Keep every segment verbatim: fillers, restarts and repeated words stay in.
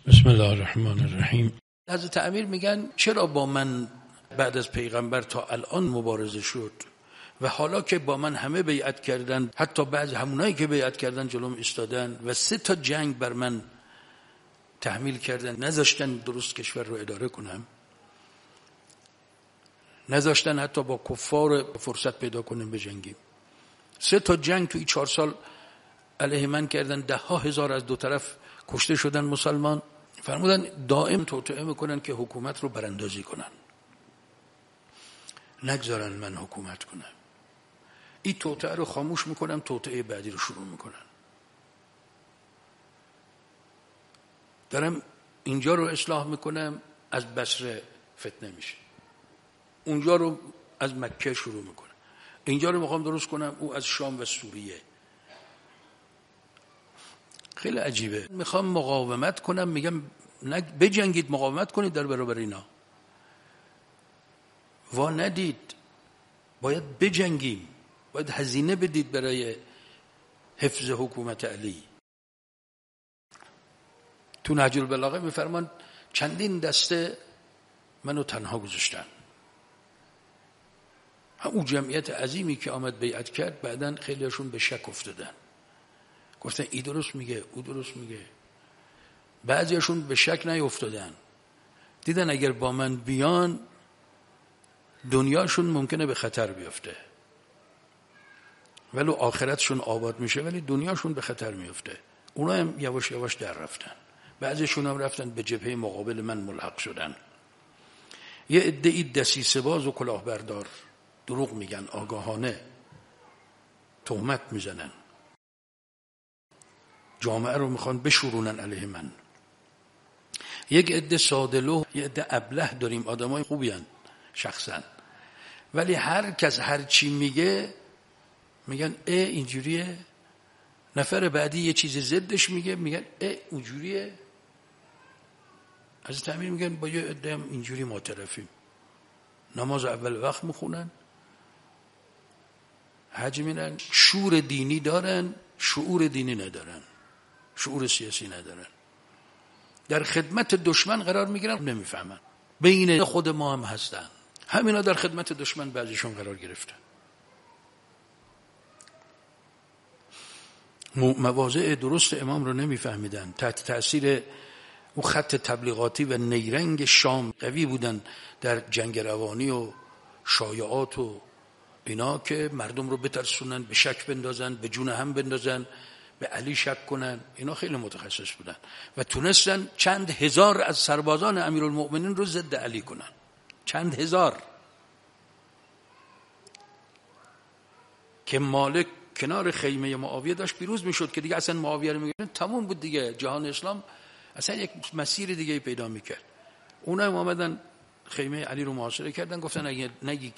بسم الله الرحمن الرحیم. حضرت امیر میگن چرا با من بعد از پیغمبر تا الان مبارزه شد و حالا که با من همه بیعت کردن، حتی بعضی همونایی که بیعت کردن جلوم ایستادن و سه تا جنگ بر من تحمیل کردن، نذاشتن درست کشور رو اداره کنم، نذاشتن حتی با کفار فرصت پیدا کنیم بجنگیم. سه تا جنگ توی چهار سال علیه من کردن، ده ها هزار از دو طرف کشته شدن مسلمان. فرمودن دائم توطئه میکنن که حکومت رو براندازی کنن، نگذارن من حکومت کنم. این توطئه رو خاموش میکنم، توطئه بعدی رو شروع میکنن. دارم اینجا رو اصلاح میکنم، از بصره فتنه میشه. اونجا رو از مکه شروع میکنم، اینجا رو میخوام درست کنم، او از شام و سوریه. خیلی عجیبه. میخوام مقاومت کنم، میگم بجنگید، مقاومت کنید در برابر اینا. وا ندید، باید بجنگیم، باید هزینه بدید برای حفظ حکومت علی. تو نهج البلاغه میفرمان چندین دسته منو تنها گذاشتن. اون جمعیت عظیمی که آمد بیعت کرد، بعدن خیلیشون به شک افتادن، گفتن ای درست میگه، او درست میگه. بعضیشون به شک نیفتادن، دیدن اگر با من بیان دنیاشون ممکنه به خطر بیفته، ولو آخرتشون آباد میشه ولی دنیاشون به خطر میفته. اونا هم یواش یواش در رفتن. بعضیشون هم رفتن به جبهه مقابل من ملحق شدن. یه عده‌ای دسیسه باز و کلاهبردار دروغ میگن، آگاهانه تهمت میزنن، جامعه رو میخوان بشورونن علیه من. یک عده ساده‌لوح، یک عده ابله داریم، آدمای خوبی هستند شخصا، ولی هر کس هر چی میگه میگن اه اینجوریه. نفر بعدی یه چیز ضدش میگه، میگن اه اونجوریه. حضرت امیر میگن با یه عده هم اینجوری معترفیم، نماز اول وقت میخونن، حج میرن، شعور دینی دارن، شعور دینی ندارن، شعور سیاسی ندارن، در خدمت دشمن قرار میگیرن، نمیفهمن. بین خود ما هم هستن همینا در خدمت دشمن بعضیشون قرار گرفتن. مواضع درست امام رو نمیفهمیدن، تحت تأثیر اون خط تبلیغاتی و نیرنگ شام قوی بودن در جنگ روانی و شایعات و اینا که مردم رو بترسونن، به شک بندازن، به جون هم بندازن، به علی شک کنن. اینا خیلی متخصص بودن و تونستن چند هزار از سربازان امیرالمؤمنین رو ضد علی کنن. چند هزار که مالک کنار خیمه معاویه داشت پیروز میشد که دیگه اصلا معاویه رو میگن تموم بود دیگه، جهان اسلام اصلا یک مسیر دیگه پیدا میکرد. اونا هم آمدن خیمه علی رو محاصره کردن، گفتن اگه نگی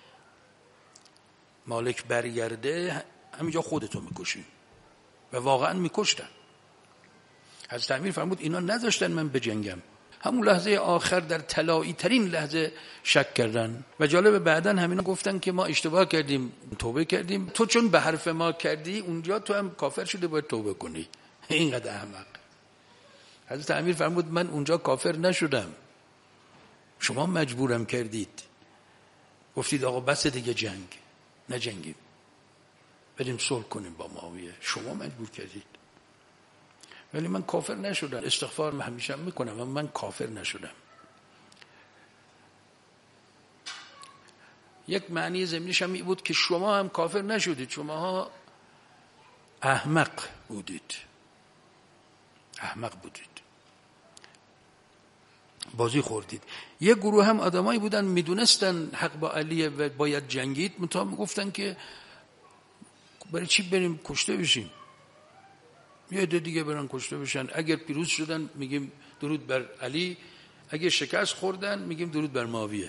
مالک برگرده همینجا خودتو میکشیم، و واقعا میکشتن. حضرت امیر فرمود اینا نذاشتن من بجنگم. همون لحظه آخر در طلایی ترین لحظه شک کردن و جالب بعدن همینا گفتن که ما اشتباه کردیم، توبه کردیم، تو چون به حرف ما کردی اونجا تو هم کافر شده، باید توبه کنی. اینقدر احمق. حضرت امیر فرمود من اونجا کافر نشدم، شما مجبورم کردید، گفتید آقا بس دیگه جنگ نجنگیم، بریم صلح کنیم با معاویه، شما مجبور کردید. ولی من کافر نشدم، استغفار همیشه میکنم، اما من کافر نشدم. یک معنی ضمنیش هم این بود که شما هم کافر نشدید، شما ها احمق بودید، احمق بودید، بازی خوردید. یک گروه هم آدمایی بودن میدونستن حق با علیه و باید جنگید، منتها میگفتن که برای چی بریم کشته بشیم، یه عده دیگه برن کشته بشن. اگر پیروز شدن میگیم درود بر علی، اگر شکست خوردن میگیم درود بر معاویه.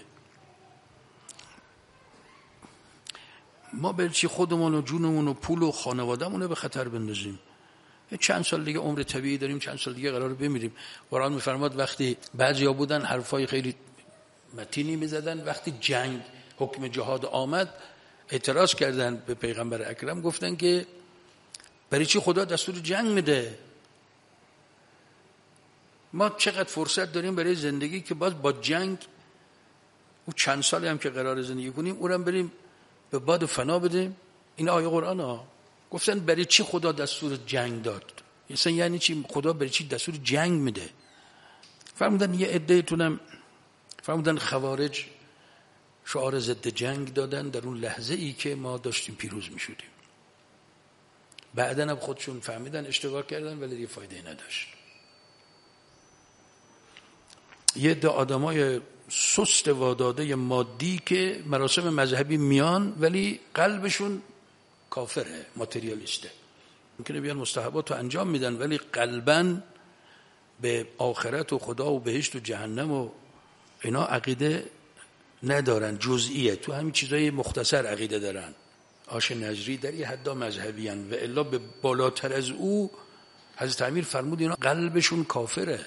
ما برای چی خودمون و جونمون و پول و خانوادهمون رو به خطر بندازیم؟ چند سال دیگه عمر طبیعی داریم، چند سال دیگه قراره بمیریم. قرآن میفرماد وقتی بعضیا بودن حرفای خیلی متینی میزدن، وقتی جنگ حکم جهاد آمد اعتراض کردن به پیغمبر اکرم، گفتن که برای چی خدا دستور جنگ میده؟ ما چقدر فرصت داریم برای زندگی که باز با جنگ او چند سالی هم که قرار زندگی کنیم اونم بریم به باد فنا بدیم. این آیه قرآن ها گفتن برای چی خدا دستور جنگ داد، مثلا یعنی چی خدا برای چی دستور جنگ میده؟ فرمودن یه عده‌تونم فرمودن خوارج شعار ضد جنگ دادن در اون لحظه ای که ما داشتیم پیروز میشدیم. بعدن هم خودشون فهمیدن اشتباه کردن ولی دیگه فایده نداشت. یه عده آدمای سست واداده مادی که مراسم مذهبی میان ولی قلبشون کافره، ماتریالیسته. ممکنه بیان مستحبات رو انجام میدن ولی قلباً به آخرت و خدا و بهشت و جهنم و اینا عقیده ندارن، جزئیه. تو همین چیزای مختصر عقیده دارن. آش نجری در یه حدا مذهبی هن و الا به بالاتر از او حضرت امیر فرمود اینا قلبشون کافره،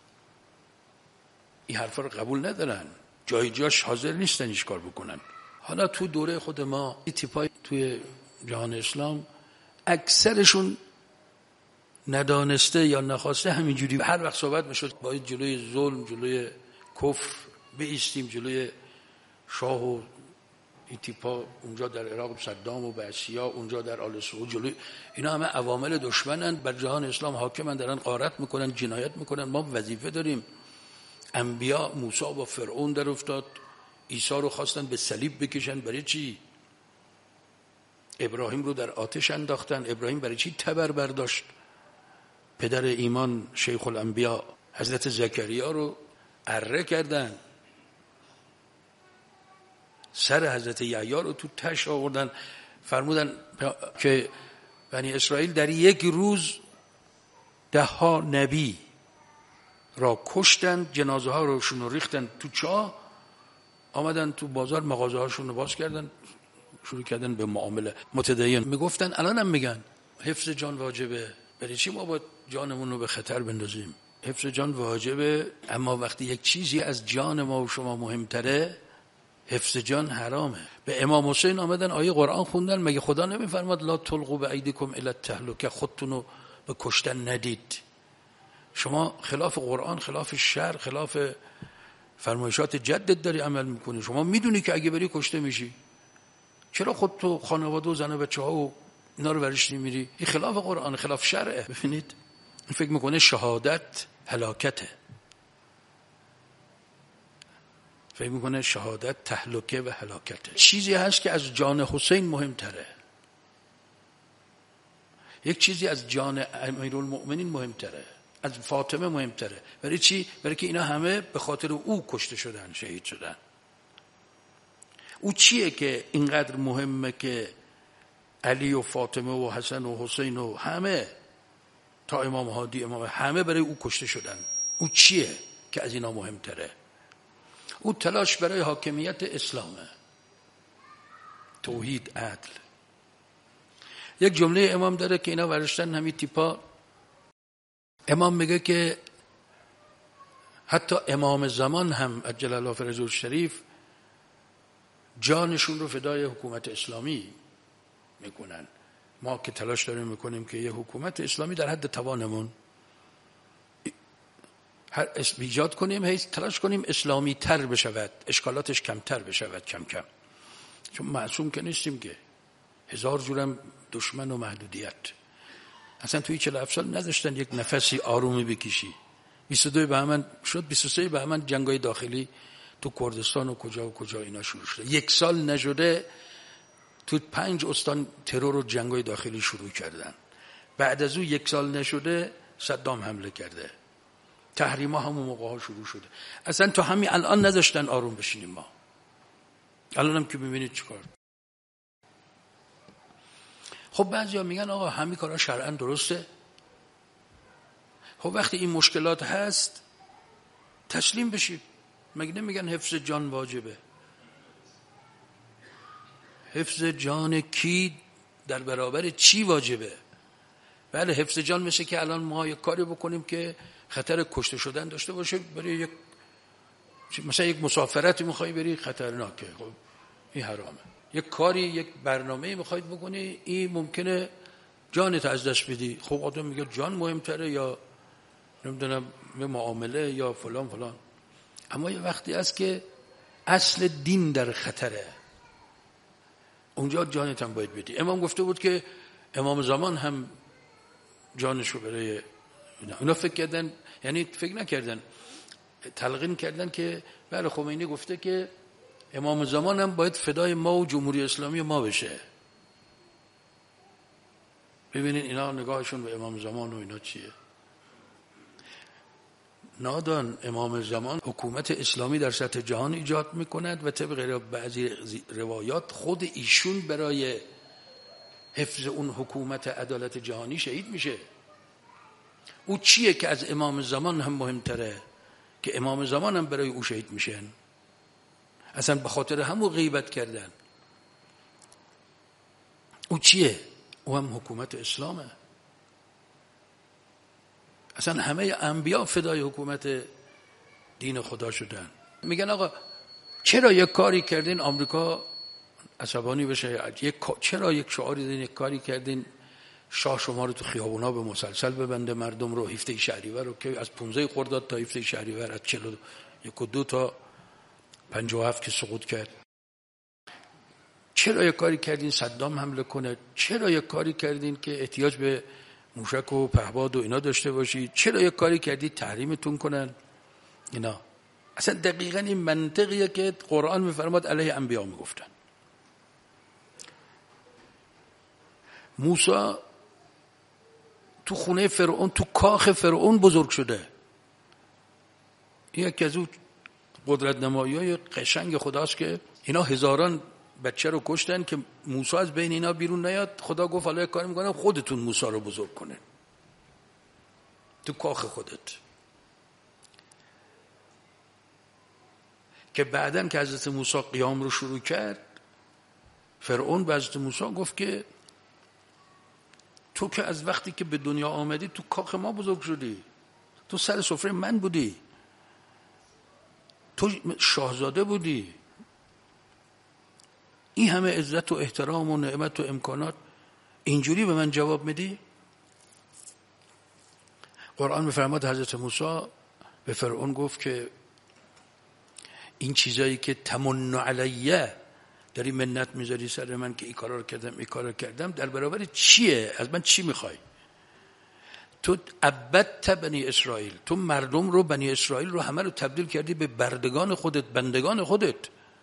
این حرفا رو قبول ندارن، جای جاش حاضر نیستن ایش کار بکنن. حالا تو دوره خود ما این تیپای توی جهان اسلام اکثرشون ندانسته یا نخواسته همینجوری هر وقت صحبت میشد باید جلوی ظلم، جلوی کفر بایستیم، جلوی شاه و این تیپا اونجا در عراق صدام و بعثیا، اونجا در آل سعود، جلوی اینا همه عوامل دشمنن، بر جهان اسلام حاکمن، دارن غارت میکنن، جنایت میکنن. ما وظیفه داریم. انبیا موسی با فرعون در افتاد، عیسی رو خواستن به صلیب بکشن، برای چی؟ ابراهیم رو در آتش انداختن، ابراهیم برای چی تبر برداشت؟ پدر ایمان شیخ الانبیا حضرت زکریا رو اره کردن، سر حضرت یحیی رو تو تش آوردن. فرمودن که بنی اسرائیل در یک روز ده ها نبی را کشتن، جنازه ها رو شون ریختن تو چاه، آمدن تو بازار مغازه هاشون رو باز کردن، شروع کردن به معامله. متدین میگفتن الانم میگن حفظ جان واجبه، برای چی ما باید جانمون رو به خطر بندازیم؟ حفظ جان واجبه، اما وقتی یک چیزی از جان ما و شما مهمتره حفظ جان حرامه. به امام حسین آمدن آیه قرآن خوندن، مگه خدا نمیفرماد لا تلقوا بایدیکم الی التهلکه، خودتون رو به کشتن ندید؟ شما خلاف قرآن، خلاف شرع، خلاف فرمایشات جدت داری عمل میکنی. شما میدونی که اگه بری کشته میشی، چرا خود تو خانواده و زن و بچه ها و اینا رو ورش نمیری؟ این خلاف قرآن، خلاف شرعه. ببینید این فکر میکنه شهادت هلاکته، فکر میکنه شهادت تهلکه و هلاکته. چیزی هست که از جان حسین مهمتره، یک چیزی از جان امیرالمؤمنین مهمتره، از فاطمه مهمتره. برای چی؟ برای که اینا همه به خاطر او کشته شدن، شهید شدن. او چیه که اینقدر مهمه که علی و فاطمه و حسن و حسین و همه تا امام هادی امام همه برای او کشته شدن؟ او چیه که از اینا مهمتره؟ او تلاش برای حاکمیت اسلامه، توحید، عدل. یک جمله امام داره که اینا ورشتن همین تیپا. امام میگه که حتی امام زمان هم عجل الله فرجه الشریف جانشون رو فدای حکومت اسلامی میکنن. ما که تلاش داریم میکنیم که یه حکومت اسلامی در حد توانمون هر اسم ایجاد کنیم، هی تلاش کنیم اسلامی تر بشود، اشکالاتش کمتر بشود کم کم، چون معصوم که نیستیم که، هزار جورم دشمن و محدودیت. اصلا توی چهل و هفت سال نذاشتن یک نفسی آرومی بکشی. بیست و دو بهمن شد، بیست و سه بهمن جنگای داخلی تو کردستان و کجا و کجا اینا شروع شده. یک سال نشده تو پنج استان ترور و جنگای داخلی شروع کردن. بعد از اون یک سال نشده صدام حمله کرده، تحریما همون موقع ها شروع شده. اصلا تو همین الان نذاشتن آروم بشینیم. ما الان هم که ببینید چیکار. خب بعضیا میگن آقا همین کارا شرعاً درسته. خب وقتی این مشکلات هست تسلیم بشید. مگه نمیگن حفظ جان واجبه؟ حفظ جان کی در برابر چی واجبه؟ بله حفظ جان میشه که الان ما یک کاری بکنیم که خطر کشته شدن داشته باشه. برای یک مثلا یک مسافرتی میخوای بری خطرناکه، خب این حرامه. یک کاری، یک برنامه‌ای میخواید بکنی، این ممکنه جانت از دست بدی. خب آدم میگه جان مهمتره یا نمیدونم به معامله یا فلان فلان. اما یه وقتی است که اصل دین در خطره، اونجا جانت هم باید بدی. امام گفته بود که امام زمان هم جانشو برای اینا, اینا فکر کردن، یعنی فکر نکردن، تلقین کردن که بله خمینی گفته که امام زمان هم باید فدای ما و جمهوری اسلامی ما بشه. ببینین اینا نگاهشون به امام زمان و اینا چیه. نادان امام زمان حکومت اسلامی در سطح جهان ایجاد میکند و طبق بعضی روایات خود ایشون برای حفظ اون حکومت عدالت جهانی شهید میشه. او چیه که از امام زمان هم مهمتره که امام زمان هم برای او شهید میشن؟ اصلا به خاطر همون غیبت کردن. او چیه؟ او هم حکومت اسلامه. اصلا همه انبیا فدای حکومت دین خدا شدن. میگن آقا چرا یک کاری کردین آمریکا عصبانی بشه؟ یک چرا یک شعاری دین، یک کاری کردین شاه شما رو تو خیابونا به مسلسل ببنده، مردم رو هفته شهریور رو که از پانزده خرداد تا هفته شهریور، از چهل و یک و دو تا پنجاه و هفت که سقوط کرد. چرا یک کاری کردین صدام حمله کنه؟ چرا یک کاری کردین که احتیاج به موشک و پهباد و اینا داشته باشید؟ چرا یک کاری کردید تحریمتون کنن؟ اینا اصلا دقیقاً این منطقیه که قرآن میفرماد علیه انبیا میگفتن. موسی تو خونه فرعون، تو کاخ فرعون بزرگ شده. یکی از اون قدرت نمایی‌های قشنگ خداست که اینا هزاران بچه رو کشتن که موسی از بین اینا بیرون نیاد. خدا گفت حالا یک کاری میکنه خودتون موسی رو بزرگ کنه تو کاخ خودت. که بعدن که حضرت موسی قیام رو شروع کرد، فرعون به حضرت موسی گفت که تو که از وقتی که به دنیا آمدی تو کاخ ما بزرگ شدی، تو سر سفره من بودی، تو شاهزاده بودی، این همه عزت و احترام و نعمت و امکانات، اینجوری به من جواب میدی؟ قرآن میفرماد حضرت موسی به فرعون گفت که این چیزایی که تمن علیه داری منت میذاری سر من که این کارا رو کردم این کارا رو کردم، در برابر چیه؟ از من چی میخوای؟ تو عبدت بنی اسرائیل، تو مردم رو، بنی اسرائیل رو همه رو تبدیل کردی به بردگان خودت، بندگان خودت.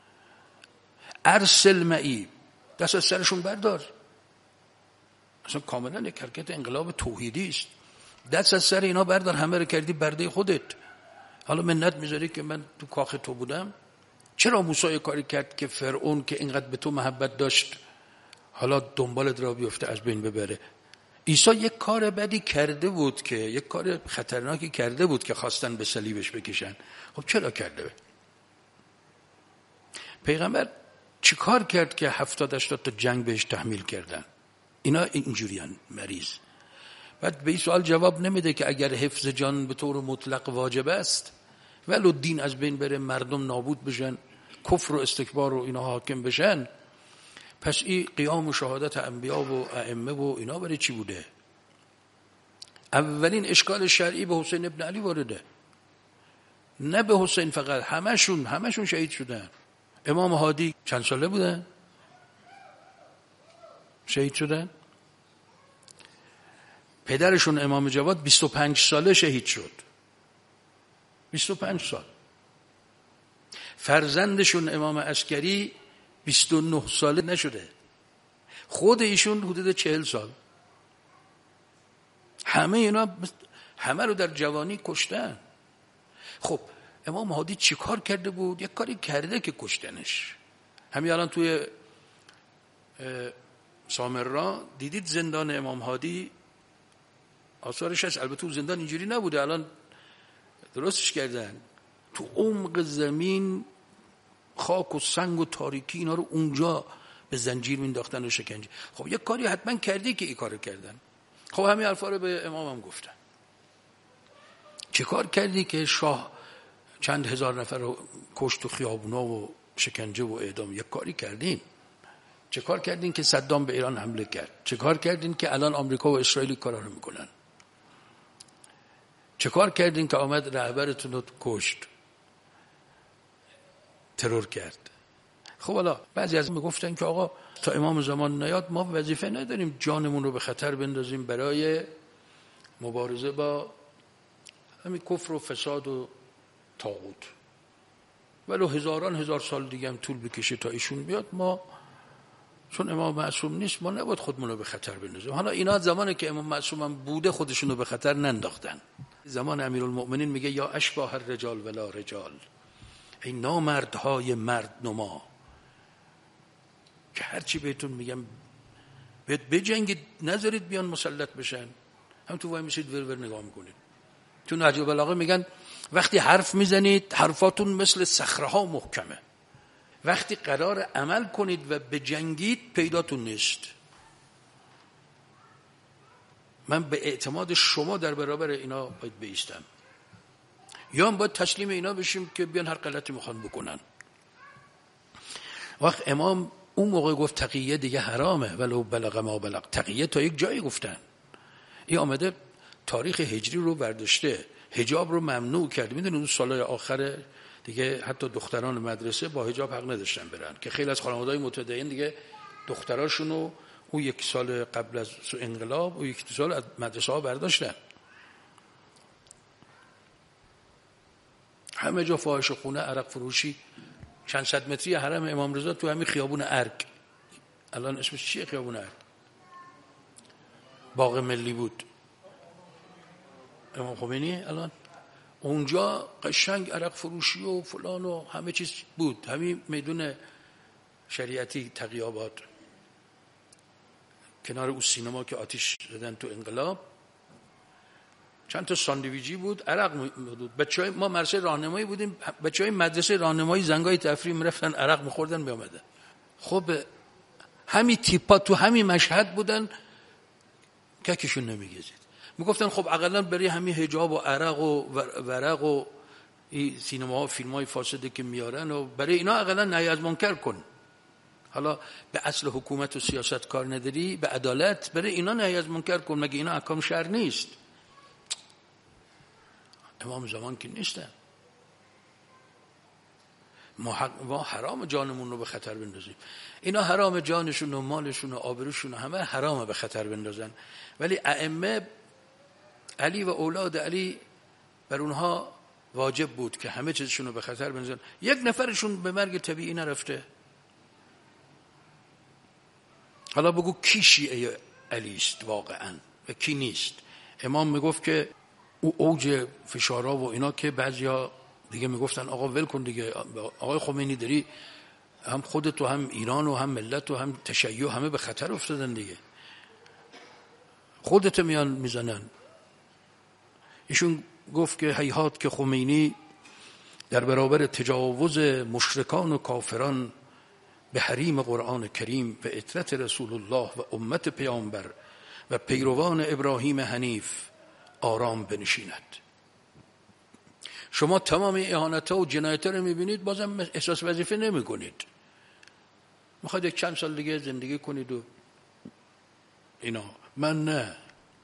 ارسل معی، دست از سرشون بردار. اصلا کاملا یک حرکت انقلاب توحیدی است. دست از سر اینا بردار، همه رو کردی برده خودت. حالا منت میذاری که من تو کاخ تو بودم؟ چرا موسی کاری کرد که فرعون که اینقدر به تو محبت داشت حالا دنبالت را بیفته، از بین ببره؟ عیسی یک کار بدی کرده بود، که یک کار خطرناکی کرده بود که خواستن به صلیبش بکشن. خب چرا کرده؟ پیغمبر چی کار کرد که هفتاد هشتاد تا جنگ بهش تحمیل کردن؟ اینا اینجوریان مریض. بعد به این سوال جواب نمیده که اگر حفظ جان به طور مطلق واجب است، ولو دین از بین بره، مردم نابود بشن، کفر و استکبار و اینا حاکم بشن، پس این قیام و شهادت انبیا و ائمه و اینا برای چی بوده؟ اولین اشکال شرعی به حسین ابن علی وارده، نه به حسین فقط، همشون همشون شهید شدن. امام هادی چند ساله بودن؟ شهید شدن. پدرشون امام جواد بیست و پنج ساله شهید شد. بیست و پنج سال. فرزندشون امام عسکری بیست و نه ساله نشده. خود ایشون حدود چهل سال. همه اینا همه رو در جوانی کشتن. خب امام هادی چی کار کرده بود؟ یک کاری کرده که کشتنش. همین الان توی سامرا دیدید زندان امام هادی آثارش هست. البته تو زندان اینجوری نبوده، الان درستش کردن. تو عمق زمین خاک و سنگ و تاریکی اینا رو اونجا به زنجیر مینداختن و شکنجه. خب یک کاری حتما کردی که این کارو کردن. خب همین حرفا رو به امام هم گفتن. چه کار کردی که شاه چند هزار نفر رو کشت و خیابونا و شکنجه و اعدام؟ یک کاری کردین. چه کار کردین که صدام به ایران حمله کرد؟ چه کار کردین که الان آمریکا و اسرائیل کارا رو میکنن؟ چه کار کردین که آمد رهبرتون رو کشت، ترور کرد؟ خب حالا بعضی از ما گفتن که آقا تا امام زمان نیاد ما وظیفه نداریم جانمون رو به خطر بندازیم برای مبارزه با همین کفر و فساد و طاغوت، ولو هزاران هزار سال دیگه هم طول بکشه تا ایشون بیاد، ما چون امام معصوم نیست ما نباید خودمون رو به خطر بندازیم. حالا اینا زمانی که امام معصوم هم بوده خودشون رو به خطر ننداختن. زمان امیرالمؤمنین میگه یا اشباح الرجال ولا رجال، ای نامردهای مرد نما، که هرچی بهتون میگم بهت بجنگید، نذارید بیان مسلط بشن، هم تو وای میشید ور ور نگاه میکنید. تو نهج البلاغه میگن وقتی حرف میزنید حرفاتون مثل صخره ها محکمه، وقتی قرار عمل کنید و بجنگید پیداتون نیست. من به اعتماد شما در برابر اینا باید بایستم، یا هم باید تسلیم اینا بشیم که بیان هر غلطی میخوان بکنن. وقت امام اون موقع گفت تقیه دیگه حرامه ولو بلغ ما بلغ، تقیه تا یک جایی گفتن. این آمده تاریخ هجری رو برداشته، حجاب رو ممنوع کرد. میدونید اون سالهای آخر دیگه حتی دختران مدرسه با حجاب حق نداشتن برن، که خیلی از خانواده‌های متدین دیگه دختراشونو اون یک سال قبل از انقلاب و یک دو سال از مدرسه ها برداشتن. همه جا فاحش خونه، عرق فروشی. چند صد متری حرم امام رضا تو همین خیابون ارگ، الان اسمش چیه خیابون ارگ؟ باغ ملی بود امام خمینی، الان اونجا قشنگ عرق فروشی و فلان و همه چیز بود. همین میدون شریعتی تقیابات کنار اون سینما که آتیش زدن تو انقلاب، چند تا ساندویجی بود، عرق بود. بچهای ما مدرسه راهنمایی بودیم، بچهای مدرسه راهنمایی زنگای تفریح میرفتن عرق میخوردن میآمدن. خب همین تیپا تو همین مشهد بودن، ککشون نمیگزید. میگفتن خب اقلا برای همین حجاب و عرق و ورق و سینما و فیلم های فاسده که میارن و برای اینا اقلا نهی از منکر کن. حالا به اصل حکومت و سیاست کار نداری، به عدالت برای اینا نهی از منکر کن، مگه اینا احکام شرع نیست؟ امام زمان که نیستن. ما, حق ما حرام جانمون رو به خطر بندازیم. اینا حرام جانشون و مالشون و آبروشون و همه حرام به خطر بندازن، ولی ائمه علی و اولاد علی بر اونها واجب بود که همه چیزشون رو به خطر بندازن. یک نفرشون به مرگ طبیعی نرفته. حالا بگو کی شیعه علی است واقعا و کی نیست؟ امام میگفت که او اوج فشارها و اینا که بعضیا دیگه میگفتن آقا ول کن دیگه، آقای خمینی داری هم خودت و هم ایران و هم ملت و هم تشیع همه به خطر افتادن دیگه، خودت میان میزنن. ایشون گفت که هیهات که خمینی در برابر تجاوز مشرکان و کافران به حریم قرآن کریم و عترت رسول الله و امت پیامبر و پیروان ابراهیم حنیف آرام بنشیند. شما تمام اهانت‌ها و جنایت‌ها رو می‌بینید بازم احساس وظیفه نمی‌کنید، می‌خواید یک چند سال دیگه زندگی کنید و اینا. من نه،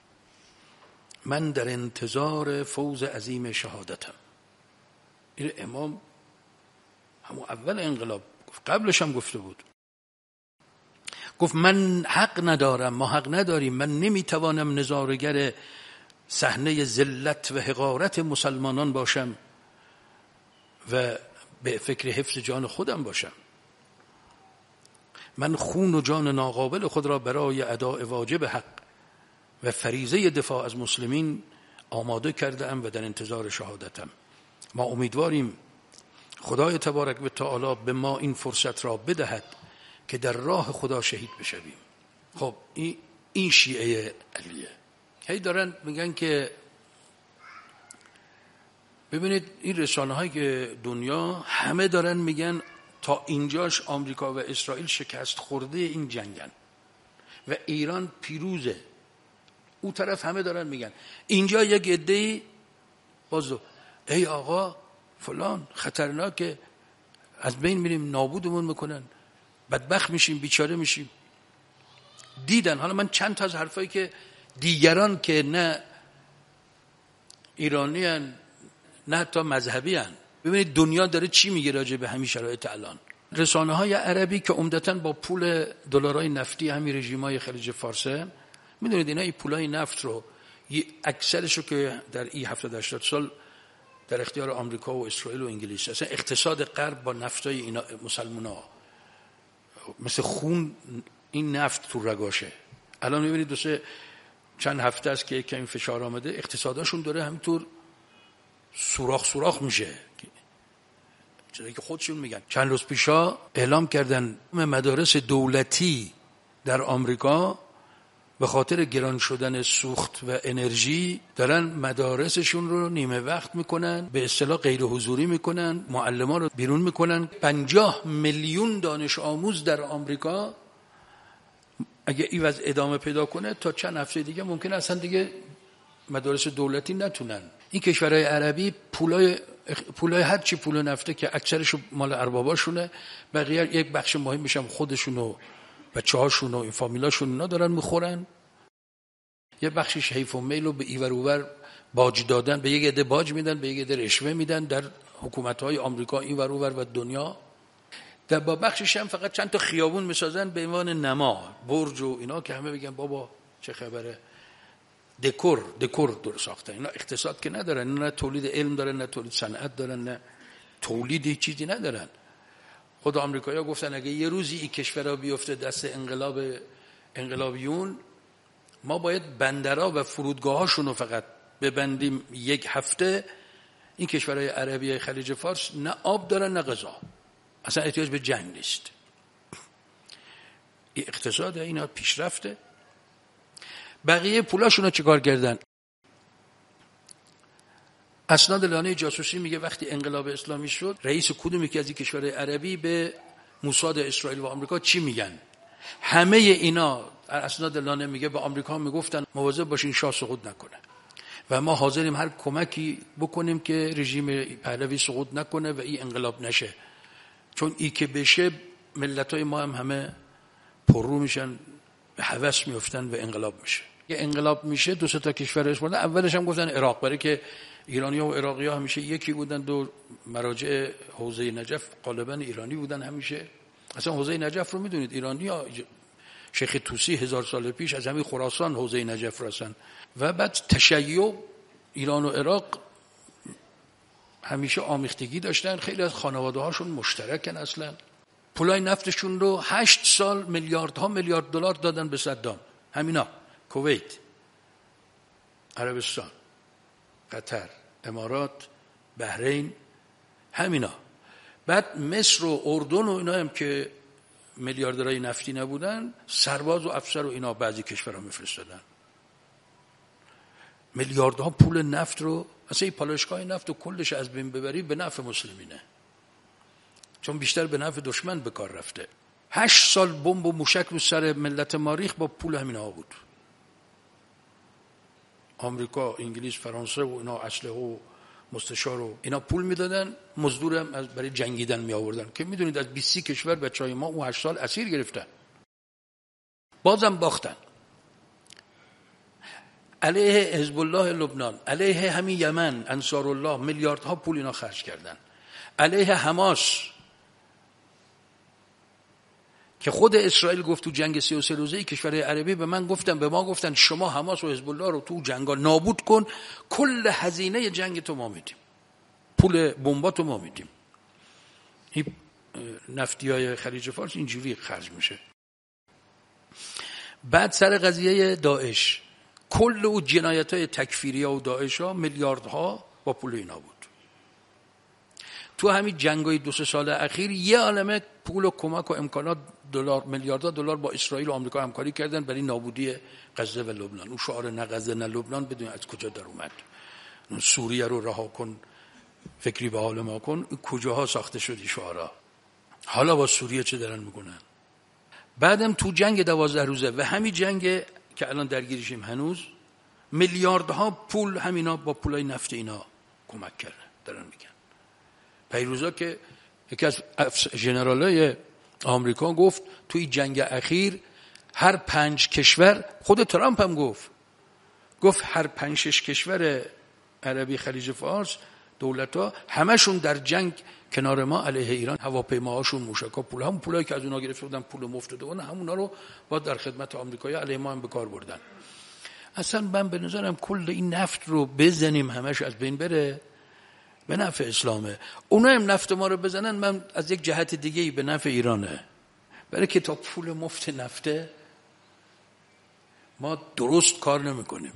من در انتظار فوز عظیم شهادتم. این امام همون اول انقلاب گفت، قبلش هم گفته بود، گفت من حق ندارم، ما حق نداریم، من نمیتوانم نظارگر صحنه ذلت و حقارت مسلمانان باشم و به فکر حفظ جان خودم باشم. من خون و جان ناقابل خود را برای اداء واجب حق و فریضه دفاع از مسلمین آماده کرده ام و در انتظار شهادتم. ما امیدواریم خدای تبارک و تعالی به ما این فرصت را بدهد که در راه خدا شهید بشویم. خب این این شیعه علیه. هی دارن میگن که ببینید این رسانه های که دنیا همه دارن میگن تا اینجاش آمریکا و اسرائیل شکست خورده این جنگن و ایران پیروزه. اون طرف همه دارن میگن. اینجا یک عده‌ای بازو ای آقا فلان خطرناکه، از بین میریم، نابودمون میکنن، بدبخت میشیم، بیچاره میشیم. دیدن. حالا من چند تا از حرفایی که دیگران که نه ایرانی هن، نه حتی مذهبی هن. ببینید دنیا داره چی میگه راجع به همین شرایط الان. رسانه های عربی که عمدتاً با پول دلارای نفتی همین رژیمای خلیج فارسه، میدونید اینا این پولای نفت رو اکثرش رو که در این هفتاد هشتاد سال در اختیار آمریکا و اسرائیل و انگلیس، اصلا اقتصاد غرب با نفتای اینا مسلمونا مثل خون این نفت تو رگاشه. الان میبینید دو سه چند هفته است که کمی فشار آمده، اقتصاداشون داره همینطور سوراخ سوراخ میشه، چیزایی که خودشون میگن. چند روز پیشا اعلام کردن مدارس دولتی در آمریکا به خاطر گران شدن سوخت و انرژی دارن مدارسشون رو نیمه وقت میکنن، به اصطلاح غیر حضوری میکنن، معلمان رو بیرون میکنن. پنجاه میلیون دانش آموز در آمریکا اگه این وضع ادامه پیدا کنه تا چند هفته دیگه ممکنه اصلا دیگه مدارس دولتی نتونن. این کشورهای عربی پولای پولای هر چی پول نفته که اکثرش مال ارباباشونه، بقیه یک بخش مهم میشم خودشون و بچه‌هاشون و این فامیلاشون اینا دارن میخورن. یه بخشش حیف و میل و به ایور اوور باج دادن، به یک عده باج میدن، به یک عده رشوه میدن در حکومت‌های آمریکا ایور اوور و دنیا. در با بخشش هم فقط چند تا خیابون میسازن به عنوان نما، برج و اینا که همه بگن بابا چه خبره، دکور دکور درست ساختن. اینا اقتصاد که ندارن، نه تولید علم دارن، نه تولید صنعت دارن، نه تولیدی چیزی ندارن. خود آمریکایی‌ها گفتن اگه یه روزی این کشورها بیفته دست انقلاب انقلابیون، ما باید بندرها و فرودگاهاشون رو فقط ببندیم یک هفته. این کشورهای عربی خلیج فارس نه آب دارن نه غذا، اصلا احتیاج به جنگ نیست. این اقتصاد اینا پیشرفته. بقیه پولاشون رو چیکار کردن؟ اسناد لانه جاسوسی میگه وقتی انقلاب اسلامی شد، رئیس کدومی که از این کشورهای عربی به موساد اسرائیل و آمریکا چی میگن؟ همه اینا اسناد لانه میگه به آمریکا میگفتن مواظب باشین شاه سقوط نکنه و ما حاضریم هر کمکی بکنیم که رژیم پهلوی سقوط نکنه و این انقلاب نشه، چون ای که بشه ملتای ما هم همه پررو میشن، به هوس میافتن و انقلاب میشه. یه انقلاب میشه دو سه تا کشور اسپانیا، اولش هم گفتن عراق، برای که ایرانی‌ها و عراقی‌ها همیشه یکی بودن، دو مراجع حوزه نجف غالبا ایرانی بودن همیشه. اصلا حوزه نجف رو میدونید ایرانی‌ها، شیخ طوسی هزار سال پیش از همین خراسان حوزه نجف رسن و بعد تشیع ایران و عراق همیشه آمیختگی داشتن. خیلی از خانواده هاشون مشترکن. اصلا پولای نفتشون رو هشت سال میلیاردها میلیارد دلار دادن به صدام. همینا کویت، عربستان، قطر، امارات، بحرین، همینا. بعد مصر و اردن و اینا هم که میلیاردرهای نفتی نبودن، سرباز و افسر و اینا بعضی کشورها میفرستادن. میلیاردها پول نفت رو، اصلا این پالایشگاه نفت رو کلش از بین ببری به نفع مسلمینه، چون بیشتر به نفع دشمن به کار رفته. هشت سال بمب و موشک رو سر ملت ما ریخت با پول همینا بود. آمریکا، انگلیس، فرانسه و اینا اسلحه و مستشار و اینا پول میدادن، مزدور هم از برای جنگیدن می آوردن که میدونید از بیست کشور بچهای ما اون هشت سال اسیر گرفتن، بازم باختن. علیه حزب الله لبنان، علیه همین یمن، انصار الله، میلیاردها پول اینا خرج کردن. علیه حماس که خود اسرائیل گفت تو جنگ سی و سه روزه کشورهای عربی به من گفتن، به ما گفتن شما حماس و حزب الله رو تو جنگا نابود کن، کل هزینه جنگ تو ما میدیم، پول بمباتو ما میدیم. این نفتیای خلیج فارس اینجوری خرج میشه. بعد سر قضیه داعش، کل او جنایت‌های تکفیری‌ها و داعش‌ها میلیاردها با پول اینا بود. تو همین جنگای دو سه سال اخیر یه عالمه پول و کمک و امکانات دلار، میلیاردها دلار با اسرائیل و آمریکا همکاری کردن برای نابودی غزه و لبنان. اون شعار نه غزه نه لبنان بدون از کجا در اومد؟ اون سوریه رو رها کن، فکری به حال ما کن، کجاها ساخته شدی شعارا؟ حالا با سوریه چه دارن میکنن؟ بعدم تو جنگ دوازده روزه و همین جنگ که الان درگیرشیم هنوز، میلیاردها پول همینا با پولای نفت اینا کمک کردن دارن میگن. پیروزا که یکی از ژنرالای آمریکا گفت توی جنگ اخیر هر پنج کشور، خود ترامپ هم گفت گفت هر پنج شش کشور عربی خلیج فارس دولت‌ها همشون در جنگ کنار ما علیه ایران، هواپیماهاشون، موشک‌ها، پول، همون پولایی که از اونها گرفته بودن، پول مفت داده بودن، همونا رو با در خدمت آمریکایی‌ها علیه ما هم به کار بردن. اصلا من به نظرم کل این نفت رو بزنیم همش از بین بره، به نفع اسلامه. اونا هم نفت ما رو بزنن، من از یک جهت دیگه به نفع ایرانه. برای که تا پول مفت نفته ما درست کار نمی کنیم.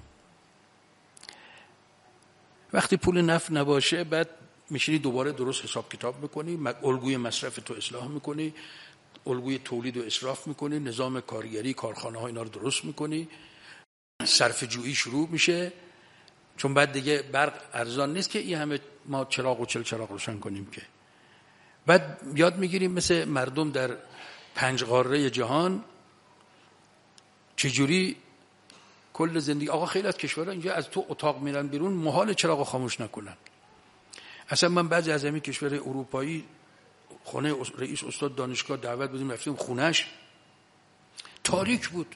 وقتی پول نفت نباشه بعد میشینی دوباره درست حساب کتاب میکنی، الگوی مصرف تو اصلاح میکنی، الگوی تولید و اصراف میکنی، نظام کارگری کارخانه ها اینا رو درست میکنی، صرف جویی شروع میشه، چون بعد دیگه برق ارزان نیست که این همه ما چراغ و چل چراغ روشن کنیم که. بعد یاد میگیریم مثل مردم در پنج قاره جهان چجوری کل زندگی. آقا خیلی از کشورها اینجا از تو اتاق میرن بیرون محال چراغو خاموش نکنن. اصلا من بعضی از همین کشور اروپایی خونه رئیس استاد دانشگاه دعوت بودیم، رفتیم خونش تاریک بود،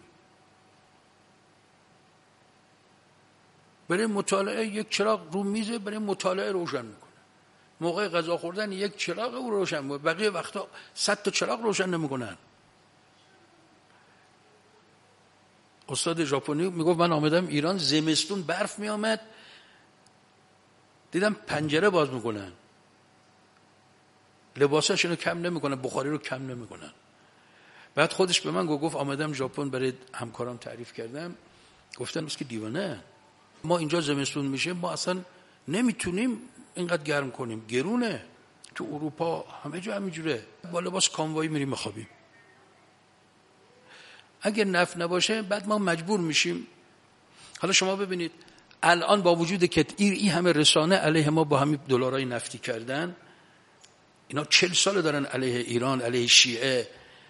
برای مطالعه یک چراغ رو میزه، برای مطالعه روشن میکنه. موقع غذا خوردن یک چراغ رو روشن میکنه، بقیه وقتا صد تا چراغ روشن نمیکنن. استاد ژاپنی میگفت من آمدم ایران زمستون برف میآمد دیدم پنجره باز میکنن، لباساشون رو کم نمیکنن، بخاری رو کم نمیکنن. بعد خودش به من گفت آمدم ژاپن، برای همکارام تعریف کردم، گفتن بس که دیوانه، ما اینجا زمستون میشه ما اصلا نمیتونیم اینقدر گرم کنیم، گرونه. تو اروپا همه جا همینجوره، با لباس کاموایی میریم بخوابیم. اگر نفت نباشه بعد ما مجبور میشیم. حالا شما ببینید الان با وجود که این همه رسانه علیه ما با همین دلارای نفتی کردن، اینا چل سال دارن علیه ایران، علیه شیعه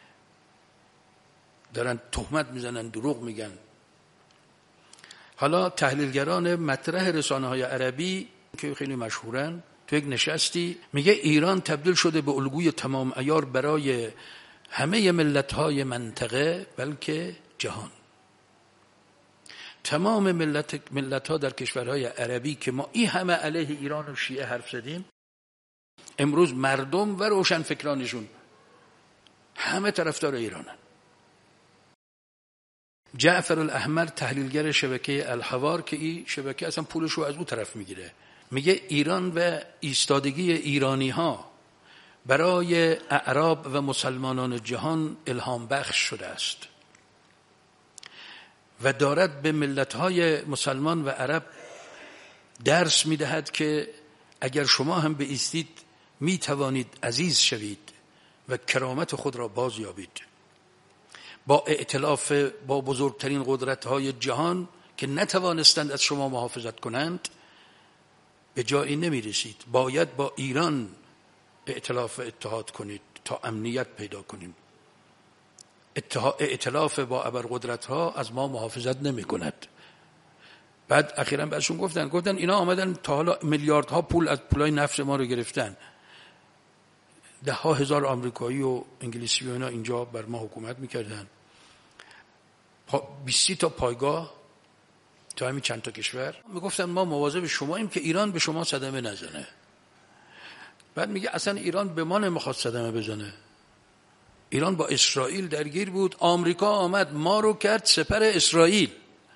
دارن تهمت میزنن، دروغ میگن. حالا تحلیلگران مطرح رسانه های عربی که خیلی مشهورن تو یک نشستی میگه ایران تبدیل شده به الگوی تمام عیار برای همه ملت‌های منطقه بلکه جهان. تمام ملت ملت‌ها در کشورهای عربی که ما این همه علیه ایران و شیعه حرف زدیم، امروز مردم و روشنفکرانشون همه طرفدار ایرانن. جعفر الاحمر تحلیلگر شبکه الحوار که این شبکه اصلا پولش رو از اون طرف میگیره، میگه ایران و ایستادگی ایرانی ها برای اعراب و مسلمانان جهان الهام بخش شده است و دارد به ملت‌های مسلمان و عرب درس میدهد که اگر شما هم بایستید می توانید عزیز شوید و کرامت خود را باز یابید. با ائتلاف با بزرگترین قدرت‌های جهان که نتوانستند از شما محافظت کنند به جایی نمی رسید. باید با ایران ائتلاف اتحاد کنید تا امنیت پیدا کنیم. ائتلاف با ابرقدرت‌ها از ما محافظت نمی کند. بعد اخیراً بهشون گفتن گفتن اینا آمدن تا حالا میلیاردها پول از پولای نفت ما رو گرفتن. ده ها هزار آمریکایی و انگلیسی و اینا اینجا بر ما حکومت میکردن. بیست تا پایگاه تا همین چند تا کشور میگفتن ما مواظب شماییم که ایران به شما صدمه نزنه. بعد میگه اصلا ایران به ما نمیخواد صدمه بزنه. ایران با اسرائیل درگیر بود، آمریکا آمد ما رو کرد سپر اسرائیل.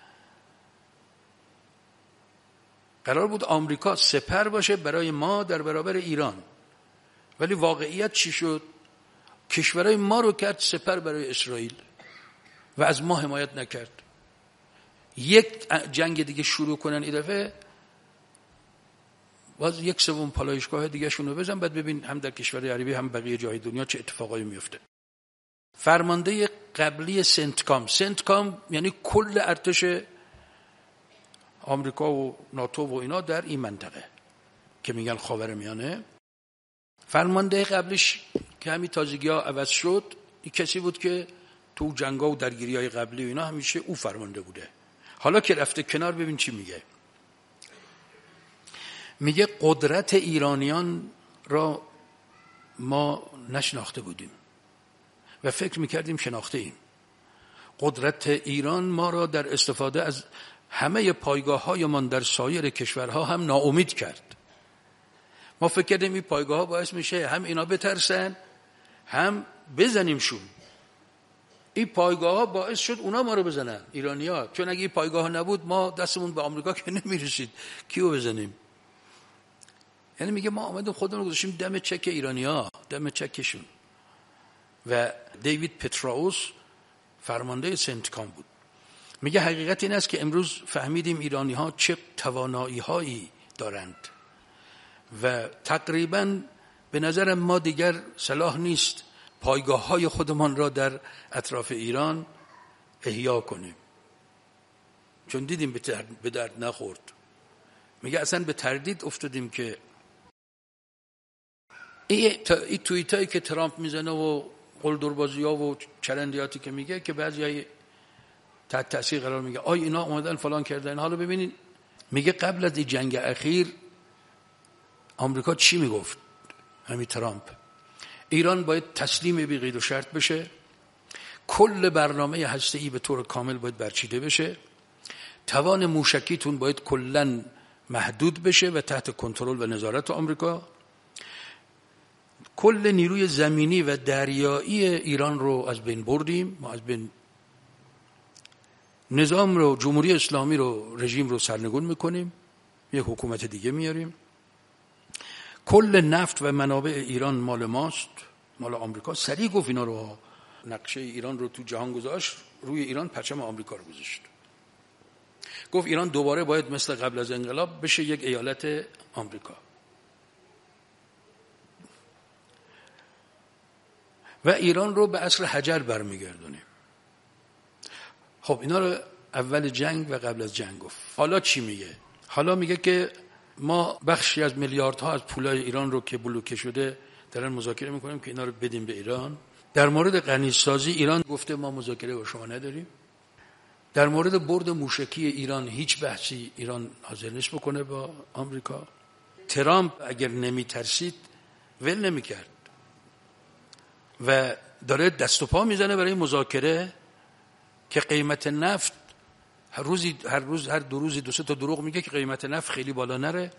قرار بود آمریکا سپر باشه برای ما در برابر ایران، ولی واقعیت چی شد؟ کشورهای ما رو کرد سپر برای اسرائیل و از ما حمایت نکرد. یک جنگ دیگه شروع کنن این دفعه باز یک سوم پالایشگاه دیگه شونو بزن، بعد ببین هم در کشور عربی هم بقیه جای دنیا چه اتفاقایی میفته. فرمانده قبلی سنتکام، سنتکام یعنی کل ارتش آمریکا و ناتو و اینا در این منطقه که میگن خاورمیانه، فرمانده قبلیش که همین تازگی ها عوض شد، این کسی بود که تو جنگا و درگیری های قبلی و اینا همیشه او فرمانده بوده. حالا که رفته کنار ببین چی میگه. میگه قدرت ایرانیان را ما نشناخته بودیم و فکر میکردیم شناخته ایم. قدرت ایران ما را در استفاده از همه پایگاه های من در سایر کشورها هم ناامید کرد. ما فکر کردیم این پایگاه ها باعث میشه هم اینا بترسن هم بزنیمشون. این پایگاه ها باعث شد اونا ما رو بزنن، ایرانی ها. چون اگه این پایگاه ها نبود ما دستمون به آمریکا که نمیرسید، کیو بزنیم؟ یعنی میگه ما آمدیم خودمون رو گذاشتیم دم چک ایرانی ها، دم چکشون. و دیوید پتراوس فرمانده سنتکام بود. میگه حقیقت این است که امروز فهمیدیم ایرانی ها چه توانایی هایی دارند و تقریبا به نظر ما دیگر صلاح نیست پایگاه های خودمان را در اطراف ایران احیا کنیم، چون دیدیم به درد نخورد. میگه اصلا به تردید افتادیم که این توییت هایی که ترامپ میزنه و قلدربازی ها و چرندیاتی که میگه که بعضی های تحت تاثیر قرار میگه آی اینا اومدن فلان کردن. حالا ببینید میگه قبل از این جنگ اخیر آمریکا چی میگفت؟ همین ترامپ ایران باید تسلیم بی قید و شرط بشه، کل برنامه هسته‌ای به طور کامل باید برچیده بشه، توان موشکیتون باید کلاً محدود بشه و تحت کنترل و نظارت آمریکا، کل نیروی زمینی و دریایی ایران رو از بین بردیم، ما از بین نظام رو، جمهوری اسلامی رو، رژیم رو سرنگون میکنیم، یک حکومت دیگه میاریم، کل نفت و منابع ایران مال ماست، مال آمریکا. سریع گفت اینا رو، نقشه ایران رو تو جهان گذاشت، روی ایران پرچم آمریکا رو گذاشت. گفت ایران دوباره باید مثل قبل از انقلاب بشه یک ایالت آمریکا. و ایران رو به عصر حجر برمیگردونیم. خب اینا رو اول جنگ و قبل از جنگ گفت. حالا چی میگه؟ حالا میگه که ما بخشی از میلیاردها از پولای ایران رو که بلوکه شده دارن مذاکره میکنیم که اینا رو بدیم به ایران. در مورد غنیسازی ایران گفته ما مذاکره با شما نداریم. در مورد برد موشکی ایران هیچ بحثی ایران حاضر نیست بکنه با آمریکا. ترامپ اگر نمیترسید ول نمیکرد و داره دست و پا میزنه برای مذاکره که قیمت نفت هر روزی هر روز هر دو روزی دو سه تا دروغ میگه که قیمت نفت خیلی بالا نره.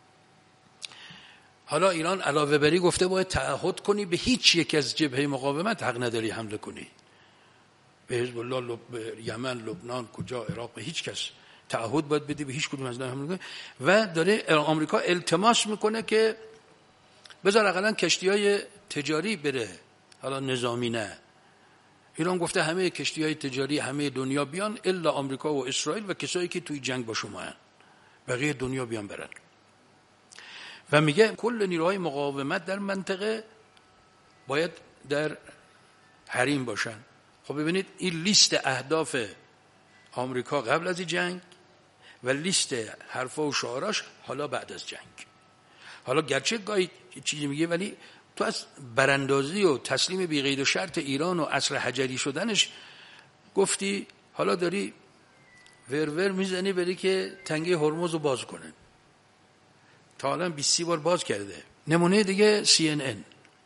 حالا ایران علاوه بری گفته باید تعهد کنی به هیچ یک از جبهه مقاومت حق نداری حمله کنی، به حزب الله، لب... به یمن، لبنان، کجا، عراق، به هیچ کس تعهد باید بدی به هیچ کدوم از اینا حمله کنی. و داره آمریکا التماس میکنه که بذار حداقل کشتی‌های تجاری بره، حالا نظامی نه. ایران گفته همه کشتی‌های تجاری همه دنیا بیان الا آمریکا و اسرائیل و کسایی که توی جنگ با شما هستند، بقیه دنیا بیان برن. و میگه کل نیروهای مقاومت در منطقه باید در حریم باشن. خب ببینید این لیست اهداف آمریکا قبل از این جنگ و لیست حرفا و شعاراش حالا بعد از جنگ. حالا گرچه گاهی چیزی میگه ولی تو از براندازی و تسلیم بی قید و شرط ایران و عصر حجری شدنش گفتی، حالا داری ورور میزنی بری که تنگه هرمز رو باز کنن. تا حالا بیست بار باز کرده. نمونه دیگه سی ان ان،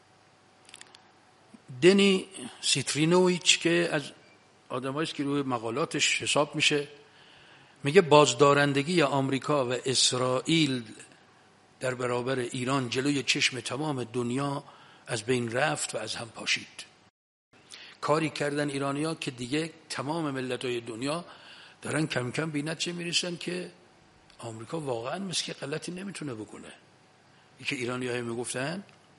دنی سیترینویچ که از آدمایی که روی مقالاتش حساب میشه، میگه بازدارندگی آمریکا و اسرائیل در برابر ایران جلوی چشم تمام دنیا از بین رفت و از هم پاشید. کاری کردن ایرانی‌ها که دیگه تمام ملت‌های دنیا دارن کم کم به نتیجه میرسن که آمریکا واقعا مثل که غلطی نمیتونه بکنه. این که ایرانی‌ها میگفتن،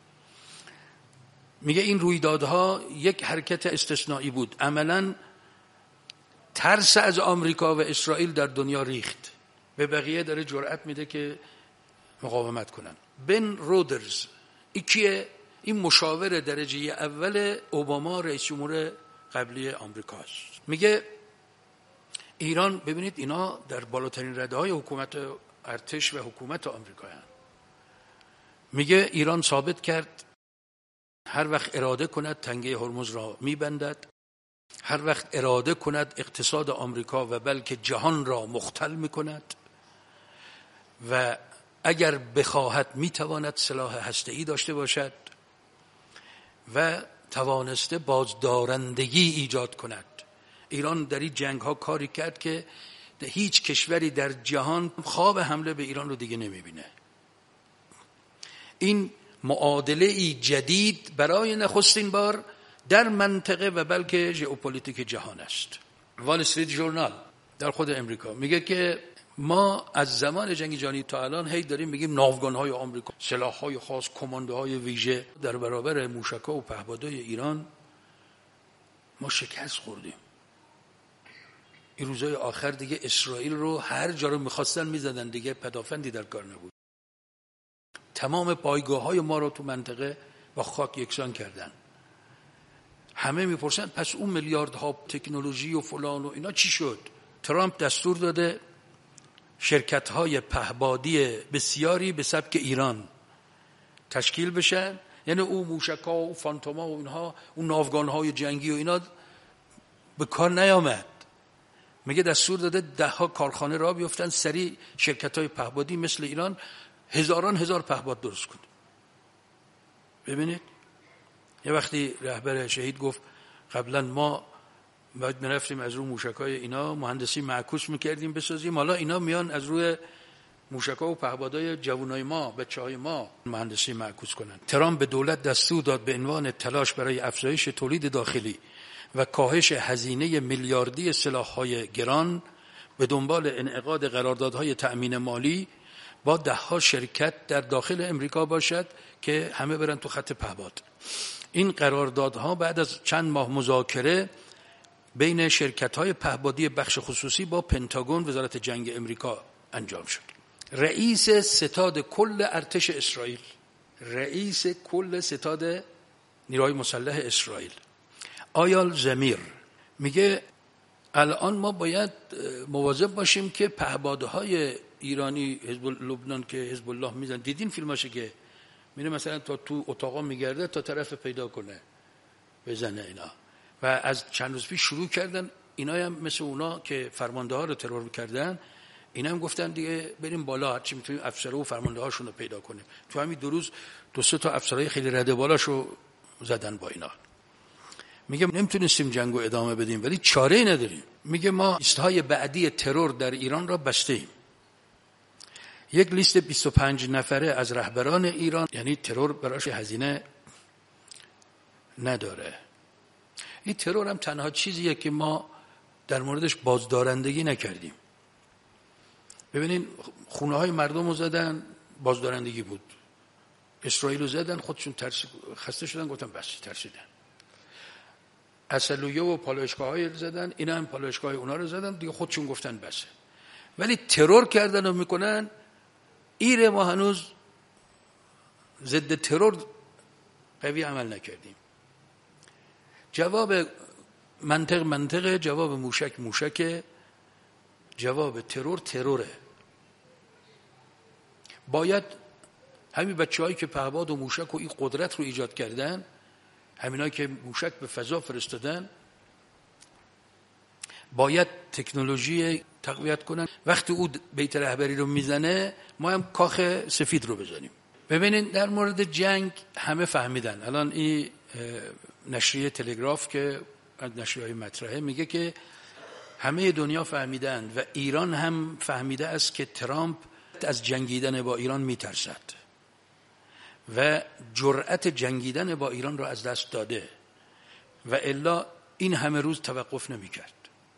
میگه این رویدادها یک حرکت استثنایی بود. عملاً ترس از آمریکا و اسرائیل در دنیا ریخت، به بقیه داره جرأت میده که مقاومت کنن. بن رودرز یکیه، این مشاور درجه اول اوباما رئیس جمهور قبلی آمریکاست. میگه ایران، ببینید اینا در بالاترین رده‌های حکومت ارتش و حکومت آمریکا هستند. میگه ایران ثابت کرد هر وقت اراده کند تنگه هرمز را میبندد، هر وقت اراده کند اقتصاد آمریکا و بلکه جهان را مختل میکند و اگر بخواهد میتواند سلاح هسته‌ای داشته باشد و توانسته بازدارندگی ایجاد کند. ایران در این جنگ ها کاری کرد که هیچ کشوری در جهان خواب حمله به ایران رو دیگه نمیبینه. این معادله ای جدید برای نخستین بار در منطقه و بلکه ژئوپلیتیک جهان است. وال استریت ژورنال در خود امریکا میگه که ما از زمان جنگ جهانی تا الان هی داریم میگیم ناوگان‌های آمریکا، سلاح‌های خاص، کماندوهای ویژه در برابر موشک‌ها و پهپادهای ایران ما شکست خوردیم. این روزهای آخر دیگه اسرائیل رو هر جا رو می‌خواستن می‌زدن، دیگه پدافندی در کار نبود. تمام پایگاه‌های ما رو تو منطقه با خاک یکسان کردن. همه میپرسن پس اون میلیاردها تکنولوژی و فلان و اینا چی شد؟ ترامپ دستور داده شرکت‌های پهپادی بسیاری به سبک ایران تشکیل بشن، یعنی اون موشک‌ها و فانتوما و اینها، اون ناوگان‌های جنگی و اینا به کار نیامد. میگه دستور داده ده ها کارخانه را بیفتن، سریع شرکت‌های پهپادی مثل ایران هزاران هزار پهپاد درست کنه. ببینید یه وقتی رهبر شهید گفت قبلا ما باید میرفتیم از روی موشکای اینا مهندسی معکوس میکردیم بسازیم، حالا اینا میان از روی موشکا و پهپادهای جوانای ما، بچهای ما مهندسی معکوس کنن. ترامپ به دولت دستور داد به عنوان تلاش برای افزایش تولید داخلی و کاهش هزینه میلیاردی سلاح‌های گران به دنبال انعقاد قراردادهای تأمین مالی با ده ها شرکت در داخل امریکا باشد که همه برن تو خط پهپاد. این قراردادها بعد از چند ماه مذاکره بین شرکت‌های پهپادی بخش خصوصی با پنتاگون وزارت جنگ امریکا انجام شد. رئیس ستاد کل ارتش اسرائیل، رئیس کل ستاد نیروهای مسلح اسرائیل آیال زمیر میگه الان ما باید مواظب باشیم که پهپادهای ایرانی حزب لبنان که حزب الله میزن، دیدین فیلماشه که میره مثلا تا تو اتاقا میگرده تا طرف پیدا کنه بزنه اینا، و از چند روز پیش شروع کردن اینا هم مثل اونا که فرمانده ها رو ترور کردن، اینا هم گفتن دیگه بریم بالا هرچی میتونیم افسرها و فرمانده هاشون رو پیدا کنیم. تو همین دو روز دو سه تا افسرهای خیلی رده بالاشو زدن با اینا. میگه نمیتونستیم جنگو ادامه بدیم ولی چاره ای نداریم. میگه ما لیست‌های بعدی ترور در ایران را بسته‌ایم. یک لیست بیست و پنج نفره از رهبران ایران، یعنی ترور براش هزینه نداره. این ترور هم تنها چیزیه که ما در موردش بازدارندگی نکردیم. ببینین خونه های مردم رو زدن، بازدارندگی بود. اسرائیل رو زدن، خودشون ترس خسته شدن، گفتن بس ترسیدن. اصلویه و پالایشگاه های زدن، اینا هم پالایشگاه های اونا رو زدن، دیگه خودشون گفتن بسه. ولی ترور کردن و میکنن. ایره ما هنوز ضد ترور قوی عمل نکردیم. جواب منطق منطقه، جواب موشک موشکه، جواب ترور تروره. باید همین بچه‌هایی که پهپاد و موشک و این قدرت رو ایجاد کردن، همینایی که موشک به فضا فرستادن، باید تکنولوژی تقویت کنن. وقتی او بیت رهبری رو میزنه ما هم کاخ سفید رو بزنیم. ببینید در مورد جنگ همه فهمیدن. الان این نشریه تلگراف که از نشریه‌های مطرحه میگه که همه دنیا فهمیدن و ایران هم فهمیده است که ترامپ از جنگیدن با ایران میترسد و جرأت جنگیدن با ایران را از دست داده و الا این همه روز توقف نمیکرد.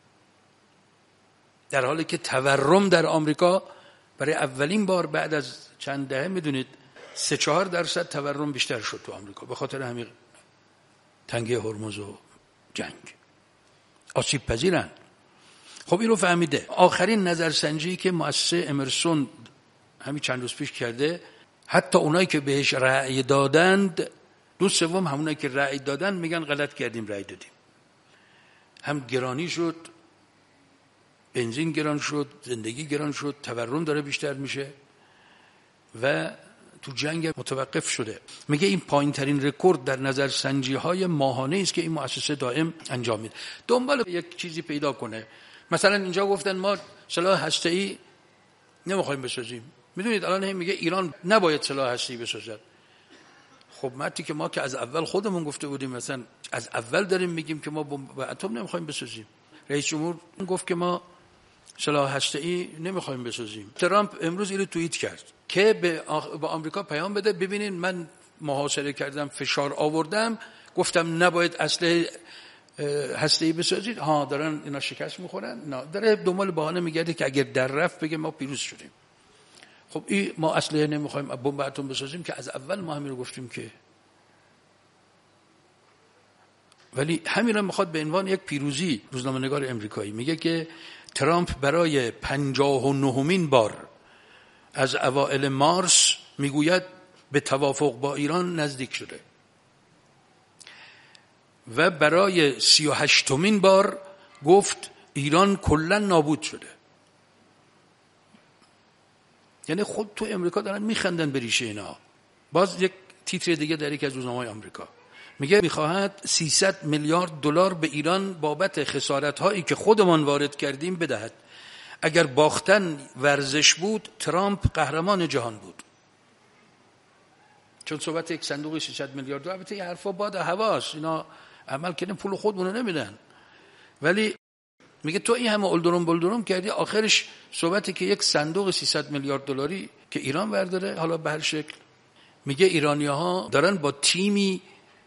در حالی که تورم در آمریکا برای اولین بار بعد از چند دهه میدونید سه چهار درصد تورم بیشتر شد تو آمریکا به خاطر همین تنگه هرمز و جنگ. آسیب پذیرن. خب این رو فهمیده. آخرین نظرسنجی که مؤسسه امرسون همین چند روز پیش کرده، حتی اونایی که بهش رأی دادند، دو سوم همونایی که رأی دادن میگن غلط کردیم رأی دادیم. هم گرانی شد، بنزین گران شد، زندگی گران شد، تورم داره بیشتر میشه و تو جنگ متوقف شده. میگه این پایین ترین رکورد در نظرسنجی های ماهانه است که این مؤسسه دائم انجام میده. دنبال یک چیزی پیدا کنه. مثلا اینجا گفتن ما سلاح هسته‌ای نمیخوایم بسازیم. میدونید الان هم میگه ایران نباید سلاح هسته‌ای بسازد. خب مردی که ما که از اول خودمون گفته بودیم، مثلا از اول داریم میگیم که ما بمب اتم نمیخوایم بسازیم. رئیس جمهور گفت که ما سلاح هسته‌ای نمیخوایم بسازیم. ترامپ امروز اینو توییت کرد که به با آمریکا پیام بده ببینین من محاصره کردم، فشار آوردم، گفتم نباید اسلحه هسته‌ای بسازید. ها دارن اینا شکست میخورن. نه داره دنبال بهانه میگرده که اگر در رفت بگه ما پیروز شدیم. خب این ما اسلحه نمیخوایم بمب اتم بسازیم که از اول ما همین رو گفتیم که، ولی همین رو میخواد به عنوان یک پیروزی. روزنامه‌نگار امریکایی میگه که ترامپ برای پنجاه و نهمین بار از اوائل مارس میگوید به توافق با ایران نزدیک شده و برای سی و هشتمین بار گفت ایران کلا نابود شده. یعنی خود تو امریکا دارن میخندن به ریشه اینا. باز یک تیتر دیگه در یکی از روزنامه‌های آمریکا میگه میخواهد سیصد میلیارد دلار به ایران بابت خسارت‌هایی که خودمان وارد کردیم بدهد. اگر باختن ورزش بود ترامپ قهرمان جهان بود. چون صحبت یک صندوق سیصد میلیارد دلار، البته این حرفا باد هواست، اینا عمل کردن پول خودمون نمیدن، ولی میگه تو این همه اولدروم بولدروم کردی، آخرش صحبتی که یک صندوق سیصد میلیارد دلاری که ایران برداره، حالا به هر شکل. میگه ایرانی‌ها دارن با تیمی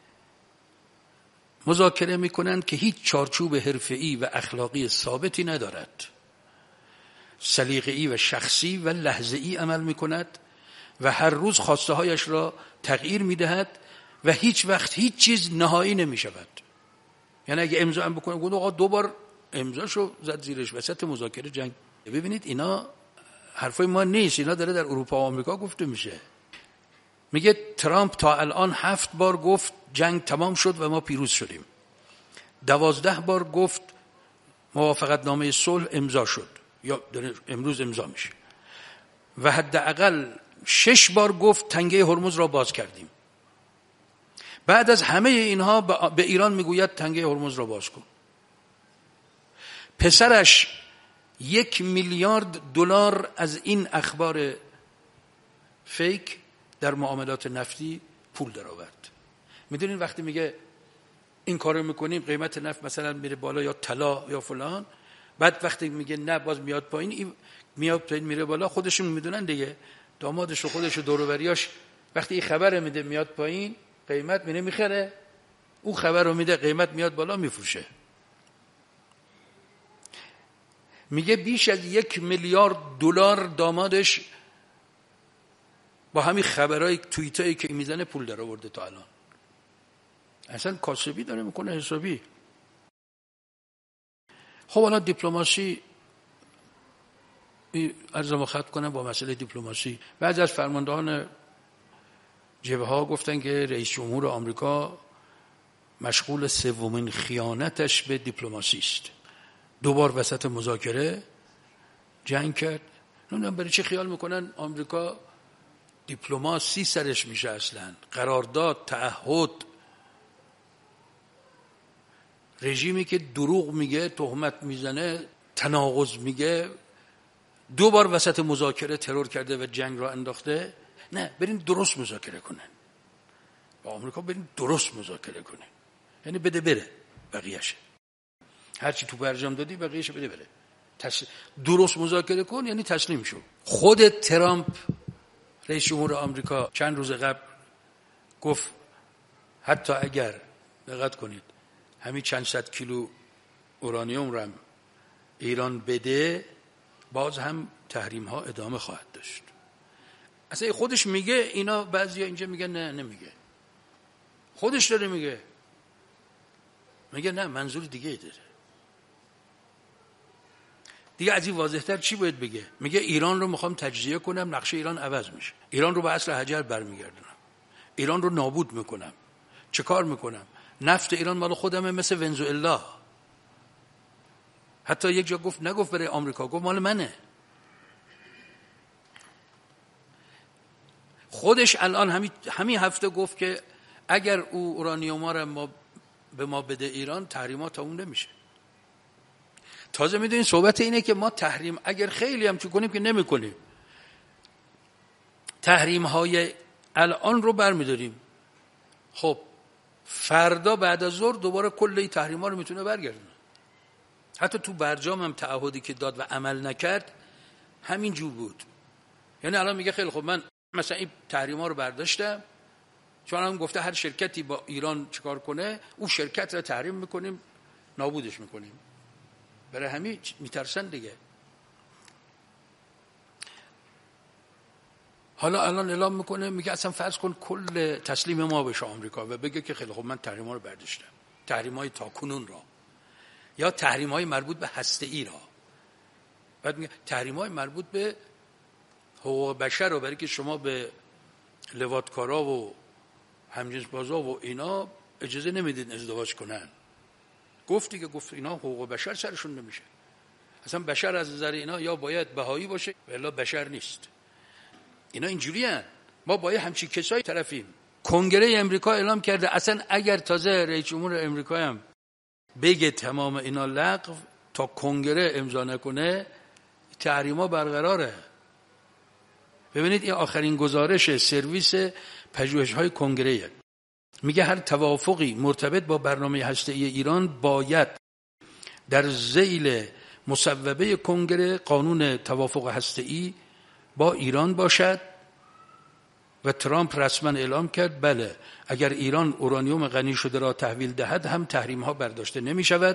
مذاکره میکنن که هیچ چارچوب حرفه‌ای و اخلاقی ثابتی ندارد، سلیقه‌ای و شخصی و لحظه‌ای عمل میکند و هر روز خواسته هایش را تغییر میدهد و هیچ وقت هیچ چیز نهایی نمیشود. یعنی اگه امضا هم بکنه گفت آقا دو بار امضاشو زد زیرش وسط مذاکره جنگ. ببینید اینا حرفای ما نیست، اینا داره در اروپا و آمریکا گفته میشه. میگه ترامپ تا الان هفت بار گفت جنگ تمام شد و ما پیروز شدیم. دوازده بار گفت موافقت نامه صلح امضا شد یا امروز امضا میشه و حداقل شش بار گفت تنگه هرمز را باز کردیم. بعد از همه اینها به ایران میگوید تنگه هرمز را باز کن. پسرش یک میلیارد دلار از این اخبار فیک در معاملات نفتی پول درآورد. میدونین وقتی میگه این کارو میکنیم قیمت نفت مثلا میره بالا یا طلا یا فلان، بعد وقتی میگه نه باز میاد پایین، میاد پایین میره بالا، خودشون میدونن دیگه، دامادش و خودش و دور و بریاش وقتی این خبر میده میاد پایین قیمت میره میخره، اون خبر رو میده قیمت میاد بالا میفروشه. میگه بیش از یک میلیارد دلار دامادش با همین خبرای توییتایی که میزنه پول در آورده تا الان. اصلا کاسبی داره میکنه حسابی. خب حالا دیپلماسی، عرضم ختم کنم با مسئله دیپلماسی. بعضی از فرماندهان جبهه ها گفتن که رئیس جمهور آمریکا مشغول سومین خیانتش به دیپلماسی است. دو بار وسط مذاکره جنگ کرد. نمیدونم برای چه خیال میکنن آمریکا دیپلماسی سرش میشه. اصلا قرارداد، تعهد، رژیمی که دروغ میگه، تهمت میزنه، تناقض میگه، دو بار وسط مذاکره ترور کرده و جنگ را انداخته. نه، برین درست مذاکره کنن. با آمریکا برین درست مذاکره کنن. یعنی بده بره بقیه‌اش. هرچی تو برجام دادی بقیه‌اش بده بره. تس... درست مذاکره کن یعنی تسلیم شو. خود ترامپ رئیس جمهور آمریکا چند روز قبل گفت حتی اگر دقت کنید همین چند صد کیلو اورانیوم رو ایران بده باز هم تحریم ها ادامه خواهد داشت. اصلا خودش میگه، اینا بعضیا اینجا میگن نه نمیگه. خودش داره میگه. میگه نه منظور دیگه داره. دیگه از این واضح‌تر چی باید بگه؟ میگه ایران رو میخوام تجزیه کنم، نقشه ایران عوض میشه. ایران رو به اصل حجر برمیگردونم. ایران رو نابود میکنم. چه کار میکنم؟ نفت ایران مال خودمه مثل ونزوئلا. حتی یک جا گفت نگفت برای آمریکا، گفت مال منه. خودش الان همین همین هفته گفت که اگر او اورانیوم رو ما به ما بده ایران، تحریمات اون نمیشه. تازه میدونین صحبت اینه که ما تحریم اگر خیلی هم چی کنیم که نمی کنیم، تحریم های الان رو برمیداریم. خب فردا بعد از ظهر دوباره کل این تحریم ها رو میتونه برگردونه. حتی تو برجام هم تعهدی که داد و عمل نکرد همین جور بود. یعنی الان میگه خیلی خب من مثلا این تحریما رو برداشتم، چون هم گفته هر شرکتی با ایران چیکار کنه اون شرکت رو تحریم میکنیم، نابودش میکنیم. برای همین میترسن دیگه. حالا الان اعلام میکنه، میگه اصلا فرض کن کل تسلیم ما بشه آمریکا و بگه که خیلی خب من تحریما رو برداشتم، تحریم‌های تاکنون را یا تحریم‌های مربوط به هسته‌ای را. بعد میگه تحریم‌های مربوط به حقوق بشر رو، برای که شما به لواطکارا و همجنس بازا و اینا اجازه نمیدید ازدواج کنن. گفت دیگه، گفت اینا حقوق بشر سرشون نمیشه. اصلا بشر از نظر اینا یا باید بهایی باشه و الا بشر نیست. اینا اینجوری هن. ما باید همچین کسایی طرفیم. کنگره امریکا اعلام کرده اصلا اگر تازه رئیس جمهور امریکا هم بگه تمام اینا لغو، تا کنگره امضا نکنه تحریما برقراره. ببینید این آخرین گزارش سرویس پژوهش‌های کنگره میگه هر توافقی مرتبط با برنامه هسته‌ای ایران باید در ذیل مصوبه کنگره قانون توافق هسته‌ای با ایران باشد و ترامپ رسما اعلام کرد بله اگر ایران اورانیوم غنی شده را تحویل دهد هم تحریم ها برداشته نمی شود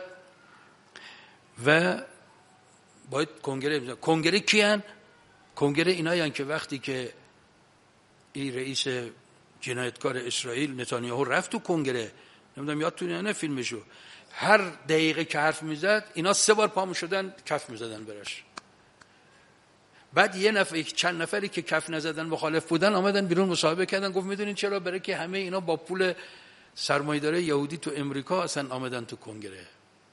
و باید کنگره بزن. کنگره کیان؟ کنگره اینایان که وقتی که این رئیس جنایتکار اسرائیل نتانیاهو رفت تو کنگره، نمیدونم یادتونه نه فیلمشو، هر دقیقه که حرف میزد اینا سه بار پامو شدن کف میزدن براش. بعد یه نفر چند نفری که کف نزدن مخالف بودن آمدن بیرون مصاحبه کردن، گفت میدونین چرا؟ برای که همه اینا با پول سرمایه‌داری یهودی تو امریکا اصلا آمدن تو کنگره.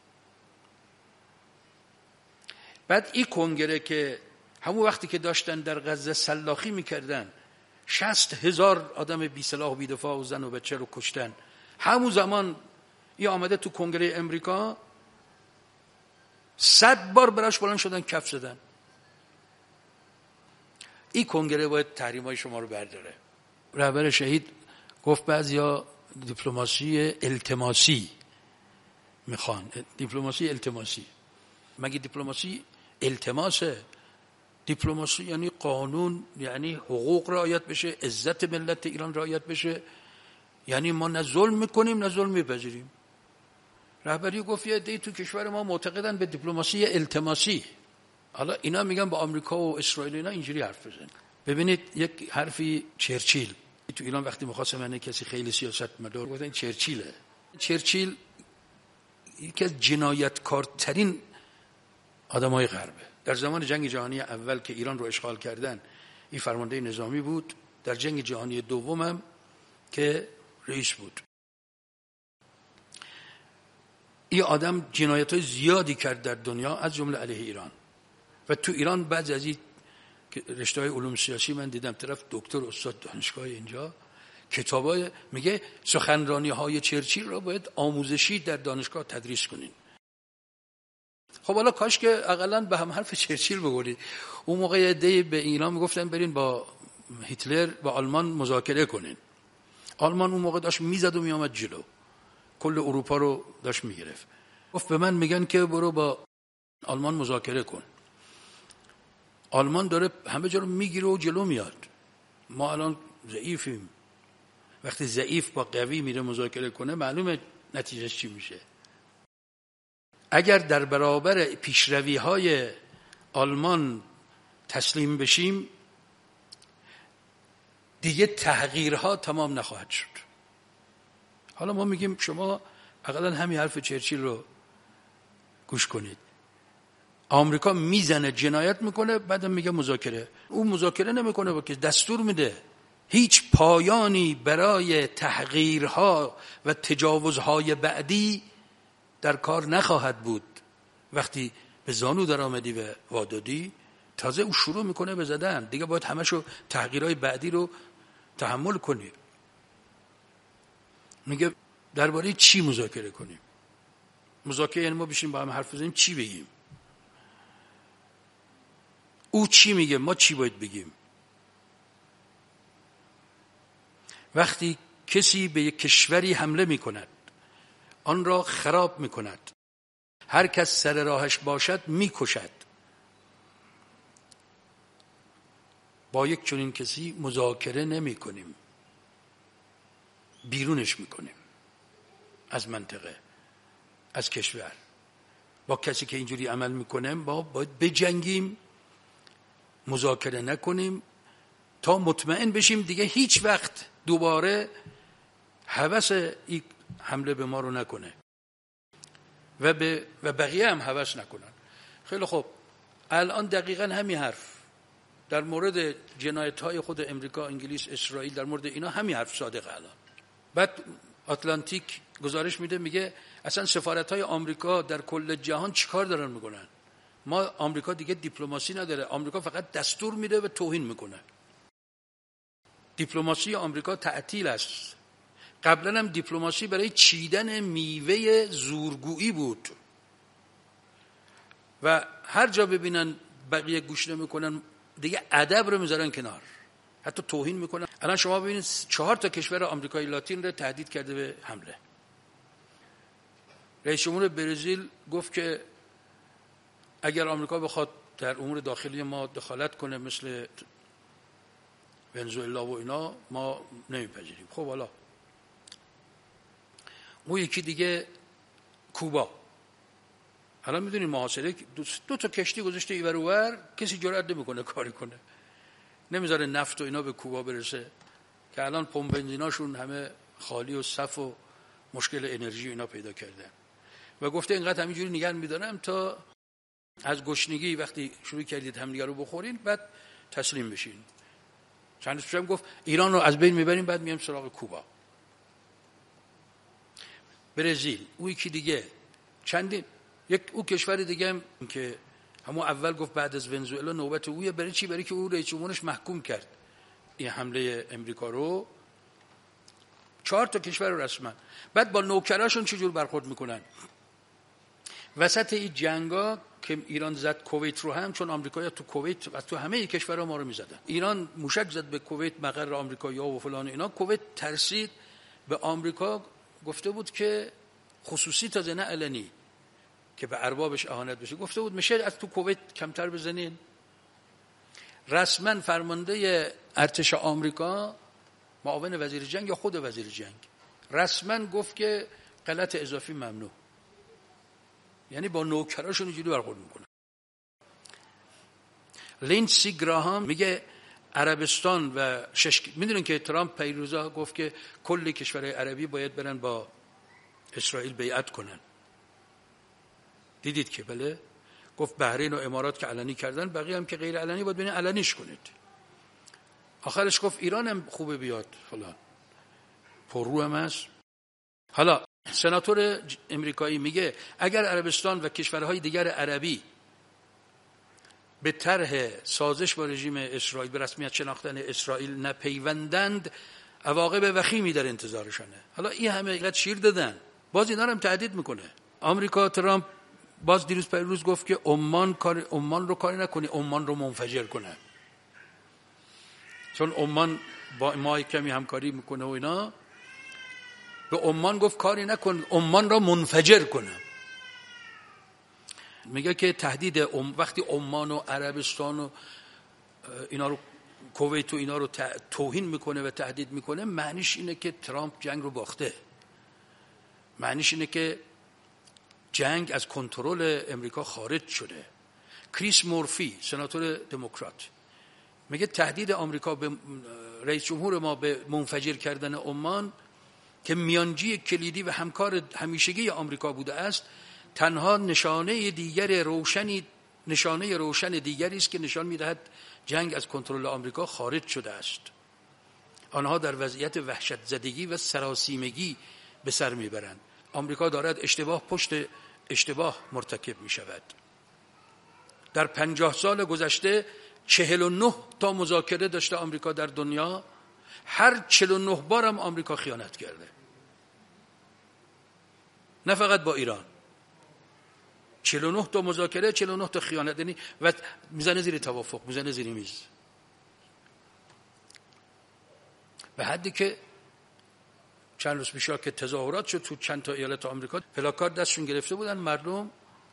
بعد این کنگره که همون وقتی که داشتن در غزه سلاخی میکردن، شصت هزار آدم بی سلاح و بی دفاع و زن و بچه رو کشتن، همون زمان این آمده تو کنگره امریکا صد بار براش بلند شدن کف زدن. این کنگره باید تحریم‌های شما رو برداره. رهبر شهید گفت بعضیا دیپلماسی التماسی میخوان. دیپلماسی التماسی مگه دیپلماسی التماسه؟ دیپلماسی یعنی قانون، یعنی حقوق رعایت بشه، عزت ملت ایران رعایت بشه، یعنی ما نه ظلم میکنیم نه ظلم میپذیریم. رهبری گفت یه عده‌ای تو کشور ما معتقدن به دیپلماسی التماسی. حالا اینا میگن با آمریکا و اسرائیل اینا اینجوری حرف بزن. ببینید یک حرفی چرچیل تو ایران وقتی می‌خواست من کسی خیلی سیاستمدار گفتن چرچیله. چرچیل یکی از جنایتکارترین آدمای غربه. در زمان جنگ جهانی اول که ایران رو اشغال کردن این فرمانده نظامی بود، در جنگ جهانی دوم هم که رئیس بود. این آدم جنایت‌های زیادی کرد در دنیا از جمله علیه ایران و تو ایران بعض از این رشته‌های علوم سیاسی من دیدم طرف دکتر استاد دانشگاه اینجا کتابای میگه سخنرانی‌های چرچیل رو باید آموزشی در دانشگاه تدریس کنین. خب حالا کاش که اقلا به هم حرف چرچیل بگوید. اون موقع عده‌ای به ایران میگفتن برین با هیتلر با آلمان مذاکره کنین. آلمان اون موقع داشت میزد و میامد جلو، کل اروپا رو داشت میگرفت. گفت به من میگن که برو با آلمان مذاکره کن. آلمان داره همه جا رو میگیره و جلو میاد. ما الان ضعیفیم. وقتی ضعیف با قوی میره مذاکره کنه معلومه نتیجهش چی میشه. اگر در برابر پیشروی‌های آلمان تسلیم بشیم دیگه تغییرها تمام نخواهد شد. حالا ما میگیم شما اقلا همین حرف چرچیل رو گوش کنید. آمریکا میزنه جنایت میکنه بعدم میگه مذاکره. اون مذاکره نمیکنه با که دستور میده. هیچ پایانی برای تحقیرها و تجاوزهای بعدی در کار نخواهد بود. وقتی به زانو در آمدی و وادادی تازه او شروع میکنه به زدن، دیگه باید همشو تحقیرهای بعدی رو تحمل کنی. میگه درباره چی مذاکره کنیم؟ مذاکره یعنی ما بشیم با هم حرف بزنیم چی بگیم؟ او چی میگه ما چی باید بگیم؟ وقتی کسی به یک کشوری حمله میکند، آن را خراب میکند، هر کس سر راهش باشد میکشد. با یک چنین کسی مذاکره نمی کنیم، بیرونش میکنیم از منطقه، از کشور. با کسی که اینجوری عمل میکنه با باید بجنگیم، مذاکره نکنیم تا مطمئن بشیم دیگه هیچ وقت دوباره هوس این حمله به ما رو نکنه و به و بقیه هم هوس نکنن. خیلی خوب، الان دقیقاً همین حرف در مورد جنایت‌های خود امریکا، انگلیس، اسرائیل، در مورد اینا همین حرف صادقه. الان بعد آتلانتیک گزارش میده، میگه اصلا سفارت‌های آمریکا در کل جهان چیکار دارن میکنن؟ ما آمریکا دیگه دیپلماسی نداره، آمریکا فقط دستور میده و توهین میکنه. دیپلماسی آمریکا تعطیل است. قبلا هم دیپلماسی برای چیدن میوه زورگویی بود و هر جا ببینن بقیه گوش نمیکنن دیگه ادب رو میذارن کنار، حتی توهین میکنن. الان شما ببینید چهار تا کشور آمریکای لاتین رو تهدید کرده به حمله. رئیس جمهور برزیل گفت که اگر آمریکا بخواد در امور داخلی ما دخالت کنه مثل ونزوئلا و اینا، ما نمیپذیریم. خب حالا اون یکی دیگه کوبا، الان میدونید محاصره دو, دو تا کشتی گذاشته ایور اونور، کسی جرئت نمیکنه کاری کنه، نمیذاره نفت و اینا به کوبا برسه که الان پمپ بنزیناشون همه خالی و صف و مشکل انرژی اینا پیدا کردن و گفته اینقدر همینجوری نگه میدارم تا از گشنگی وقتی شروع کردید همدیگه رو بخورین بعد تسلیم بشین. چند روز پیشم گفت ایران رو از بین میبریم بعد میام سراغ کوبا. برزیل، اون یکی دیگه، چندین یک او کشور دیگه هم که همون اول گفت بعد از ونزوئلا نوبت اوه، برای چی؟ برای که او رئیس جمهورش محکوم کرد این حمله امریکا رو. چهار تا کشور رو رسما. بعد با نوکراشون چجور برخورد میکنن وسط این جنگا که ایران زد کویت رو هم، چون آمریکایی‌ها تو کویت و تو همه کشورها ما رو میزدن. ایران موشک زد به کویت، مقر آمریکایی‌ها و فلان اینا. کویت ترسید، به آمریکا گفته بود که خصوصی تازه نه علنی که به اربابش اهانت بشه، گفته بود میشه از تو کویت کمتر بزنین. رسما فرمانده ارتش آمریکا، معاون وزیر جنگ یا خود وزیر جنگ، رسما گفت که غلط اضافی ممنوع. یعنی با نوکراشون اینجوری برخورد میکنه. لیندسی گراهام میگه عربستان و شش، میدونین که ترامپ پیروزا گفت که کل کشورهای عربی باید برن با اسرائیل بیعت کنن. دیدید که بله، گفت بحرین و امارات که علنی کردن، بقیه هم که غیر علنی باید ببینید علنیش کنید. آخرش گفت ایران هم خوبه بیاد فلان، پررو هم هست. حالا سناتور امریکایی میگه اگر عربستان و کشورهای دیگر عربی به طرح سازش با رژیم اسرائیل، به رسمیت شناختن اسرائیل نپیوندند، عواقب وخیمی در انتظارشانه. حالا این همه اینقدر شیر دادن، باز اینا رو هم تهدید میکنه. آمریکا ترامپ باز دیروز پیروز گفت که عمان کار عمان رو کاری نکنی، عمان رو منفجر کنه، چون عمان با ما کمی همکاری میکنه و اینا. به عمان گفت کاری نکن، عمان را منفجر کنه. میگه که تهدید ام وقتی عمان و عربستان و اینا رو، کویت و اینا رو توهین میکنه و تهدید میکنه، معنیش اینه که ترامپ جنگ رو باخته. معنیش اینه که جنگ از کنترل امریکا خارج شده. کریس مورفی، سناتور دموکرات، میگه تهدید آمریکا به رئیس جمهور ما به منفجر کردن عمان که میانجی کلیدی و همکار همیشگی آمریکا بوده است، تنها نشانه دیگر روشنی نشانه روشن دیگری است که نشان می‌دهد جنگ از کنترل آمریکا خارج شده است. آنها در وضعیت وحشت زدگی و سراسیمگی به سر میبرند. آمریکا دارد اشتباه پشت اشتباه مرتکب می‌شود. در پنجاه سال گذشته چهل و نه تا مذاکره داشته آمریکا در دنیا، هر چهل و نه بارم آمریکا خیانت کرده، نه فقط با ایران. چهل و نه تا مذاکره، چهل و نه تا خیانت، یعنی و میزنه زیر توافق، میزنه زیر میز، به حدی که چند روز پیش که تظاهرات شد تو چند تا ایالت آمریکا، پلاکارد دستشون گرفته بودن مردم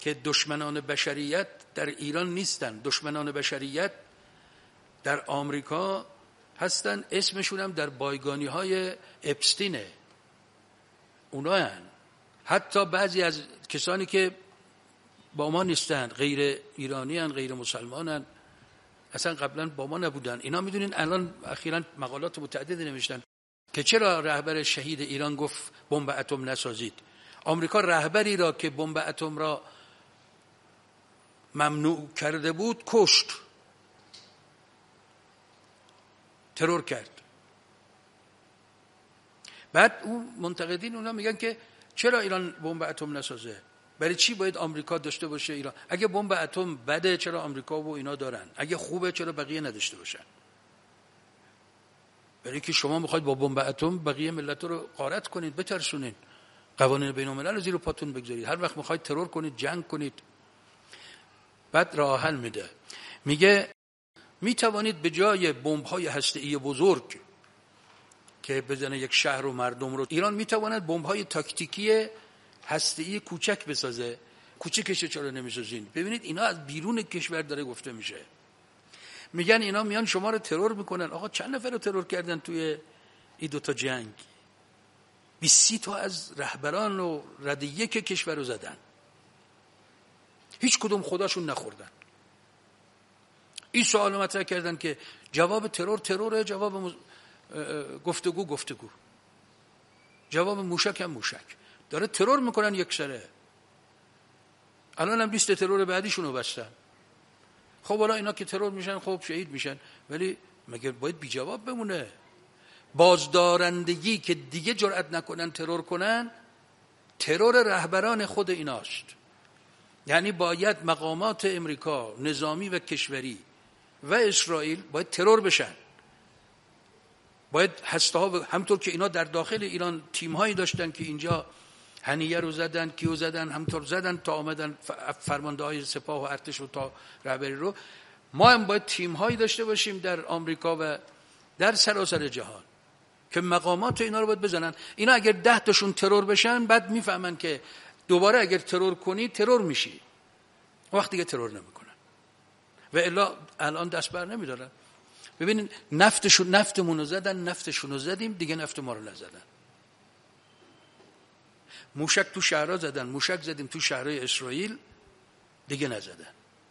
که دشمنان بشریت در ایران نیستن، دشمنان بشریت در آمریکا هستن، اسمشون هم در بایگانی های اپستینه، اونا هن. حتی بعضی از کسانی که با ما نیستن، غیر ایرانی هن، غیر مسلمان هن، اصلا قبلا با ما نبودن. اینا میدونین الان اخیراً مقالات متعددی نوشتن که چرا رهبر شهید ایران گفت بمب اتم نسازید. آمریکا رهبری را که بمب اتم را ممنوع کرده بود کشت، ترور کرد. بعد اون منتقدین اونا میگن که چرا ایران بمب اتم نسازه؟ برای چی باید آمریکا داشته باشه ایران؟ اگه بمب اتم بده چرا آمریکا و اینا دارن؟ اگه خوبه چرا بقیه نداشته باشن؟ برای که شما میخواید با بمب اتم بقیه ملت رو غارت کنید، بترسونید، قوانین بین الملل رو زیر پاتون بگذارید، هر وقت میخواید ترور کنید، جنگ کنید. بعد راه حل میده، میگه میتوانید به جای بمب‌های هسته‌ای بزرگ که بزنه یک شهر و مردم رو، ایران میتواند بمب‌های تاکتیکی هسته‌ای کوچک بسازه. کوچکش چرا نمیسازین؟ ببینید اینا از بیرون کشور داره گفته میشه. میگن اینا میان شما رو ترور میکنن. آقا چند نفر رو ترور کردن توی این دوتا جنگ؟ بیست تا از رهبران و رده یک کشور رو زدن، هیچ کدوم خداشون نخوردن. این سوال مطرح کردن که جواب ترور تروره، جواب مز... گفتگو گفتگو، جواب موشک هم موشک. داره ترور میکنن یک سره. الان هم لیست ترور بعدیشون رو بستن. خب حالا اینا که ترور میشن خب شهید میشن، ولی مگه باید بی جواب بمونه؟ بازدارندگی که دیگه جرأت نکنن ترور کنن، ترور رهبران خود ایناست. یعنی باید مقامات امریکا نظامی و کشوری و اسرائیل باید ترور بشن. باید هسته‌ها، همطور که اینا در داخل ایران تیم‌هایی داشتن که اینجا هنیه رو زدن، کیو زدن، همطور زدن تا آمدن فرمانده‌های سپاه و ارتش و تا رهبری رو. ما هم باید تیم‌هایی داشته باشیم در آمریکا و در سراسر جهان که مقامات اینا رو باید بزنن. اینا اگر ده تاشون ترور بشن بعد میفهمن که دوباره اگر ترور کنی ترور میشی، وقتی که ترور نمیکنن و الا الان دست بر نمیدارن. ببینین نفتشون نفتمون رو زدن، نفتشون رو زدیم، دیگه نفت ما رو نزدن. موشک تو شهرها زدن، موشک زدیم تو شهرهای اسرائیل، دیگه نزدن.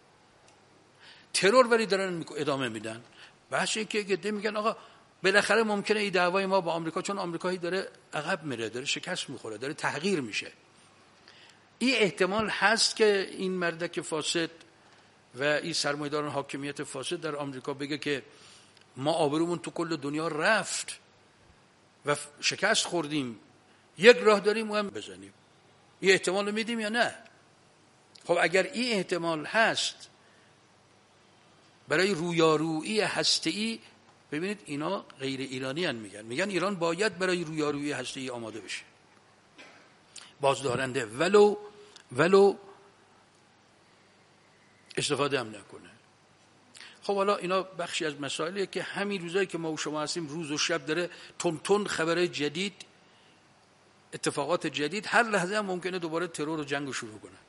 ترور ولی دارن ادامه میدن. بحث این که گده میگن آقا بالاخره ممکنه این دعوای ما با آمریکا، چون آمریکایی داره عقب میره، داره شکست میخوره، داره تغییر میشه، این احتمال هست که این مردک فاسد و این سرمایه‌داران حاکمیت فاسد در آمریکا بگه که ما آبرومون تو کل دنیا رفت و شکست خوردیم، یک راه داریم و هم بزنیم. این احتمال رو میدیم یا نه؟ خب اگر این احتمال هست برای رویارویی هسته‌ای، ببینید اینا غیر ایرانی هن، میگن میگن ایران باید برای رویارویی هسته‌ای آماده بشه، بازدارنده، ولو ولو استفاده هم نکنه. خب حالا اینا بخشی از مسائلیه که همین روزایی که ما و شما هستیم روز و شب داره تون تون خبرهای جدید، اتفاقات جدید، هر لحظه هم ممکنه دوباره ترور و جنگ رو شروع کنه.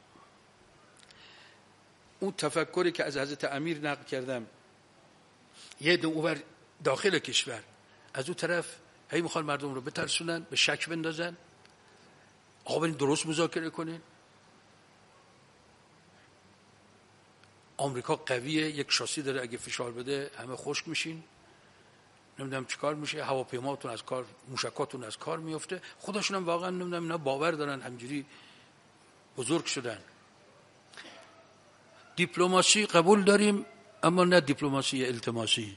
اون تفکری که از حضرت امیر نقل کردم، یه دو اوور داخل کشور، از اون طرف هی میخوان مردم رو بترسونن، به شک بندازن. آقا برین درست مذاکره کنین. آمریکا قویه، یک شاسی داره، اگه فشار بده همه خشک میشین، نمیدونم چیکار میشه، هواپیماتون از کار، موشکاتون از کار میفته. خودشون هم واقعا نمیدونم اینا باور دارن، همجوری بزرگ شدن. دیپلماسی قبول داریم اما نه دیپلماسی التماسی.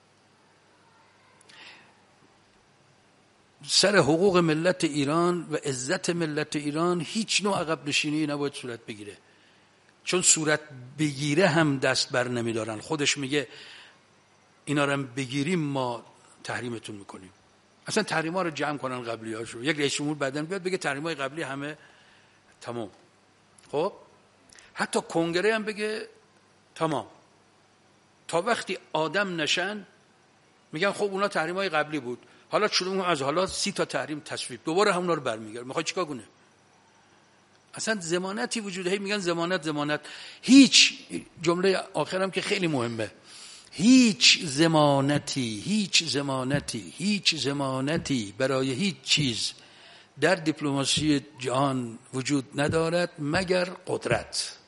سر حقوق ملت ایران و عزت ملت ایران هیچ نوع عقب نشینی نباید صورت بگیره، چون صورت بگیره هم دست بر نمیدارن. خودش میگه اینا رو بگیریم ما تحریمتون میکنیم. اصلا تحریم‌ها رو جمع کنن قبلی‌هاشو، یک رئیس جمهور بعدن بیاد بگه تحریم‌های قبلی همه تمام. خب حتی کنگره هم بگه تمام. تا وقتی آدم نشن میگن خب اونا تحریم‌های قبلی بود، حالا شروع از حالا سی تا تحریم تصویب، دوباره همونا رو برمیگرد. میخوای چیکار کنه؟ اصلا ضمانتی وجود، هی میگن ضمانت ضمانت. هیچ، جمله آخرم که خیلی مهمه، هیچ ضمانتی هیچ ضمانتی هیچ ضمانتی برای هیچ چیز در دیپلماسی جهان وجود ندارد مگر قدرت.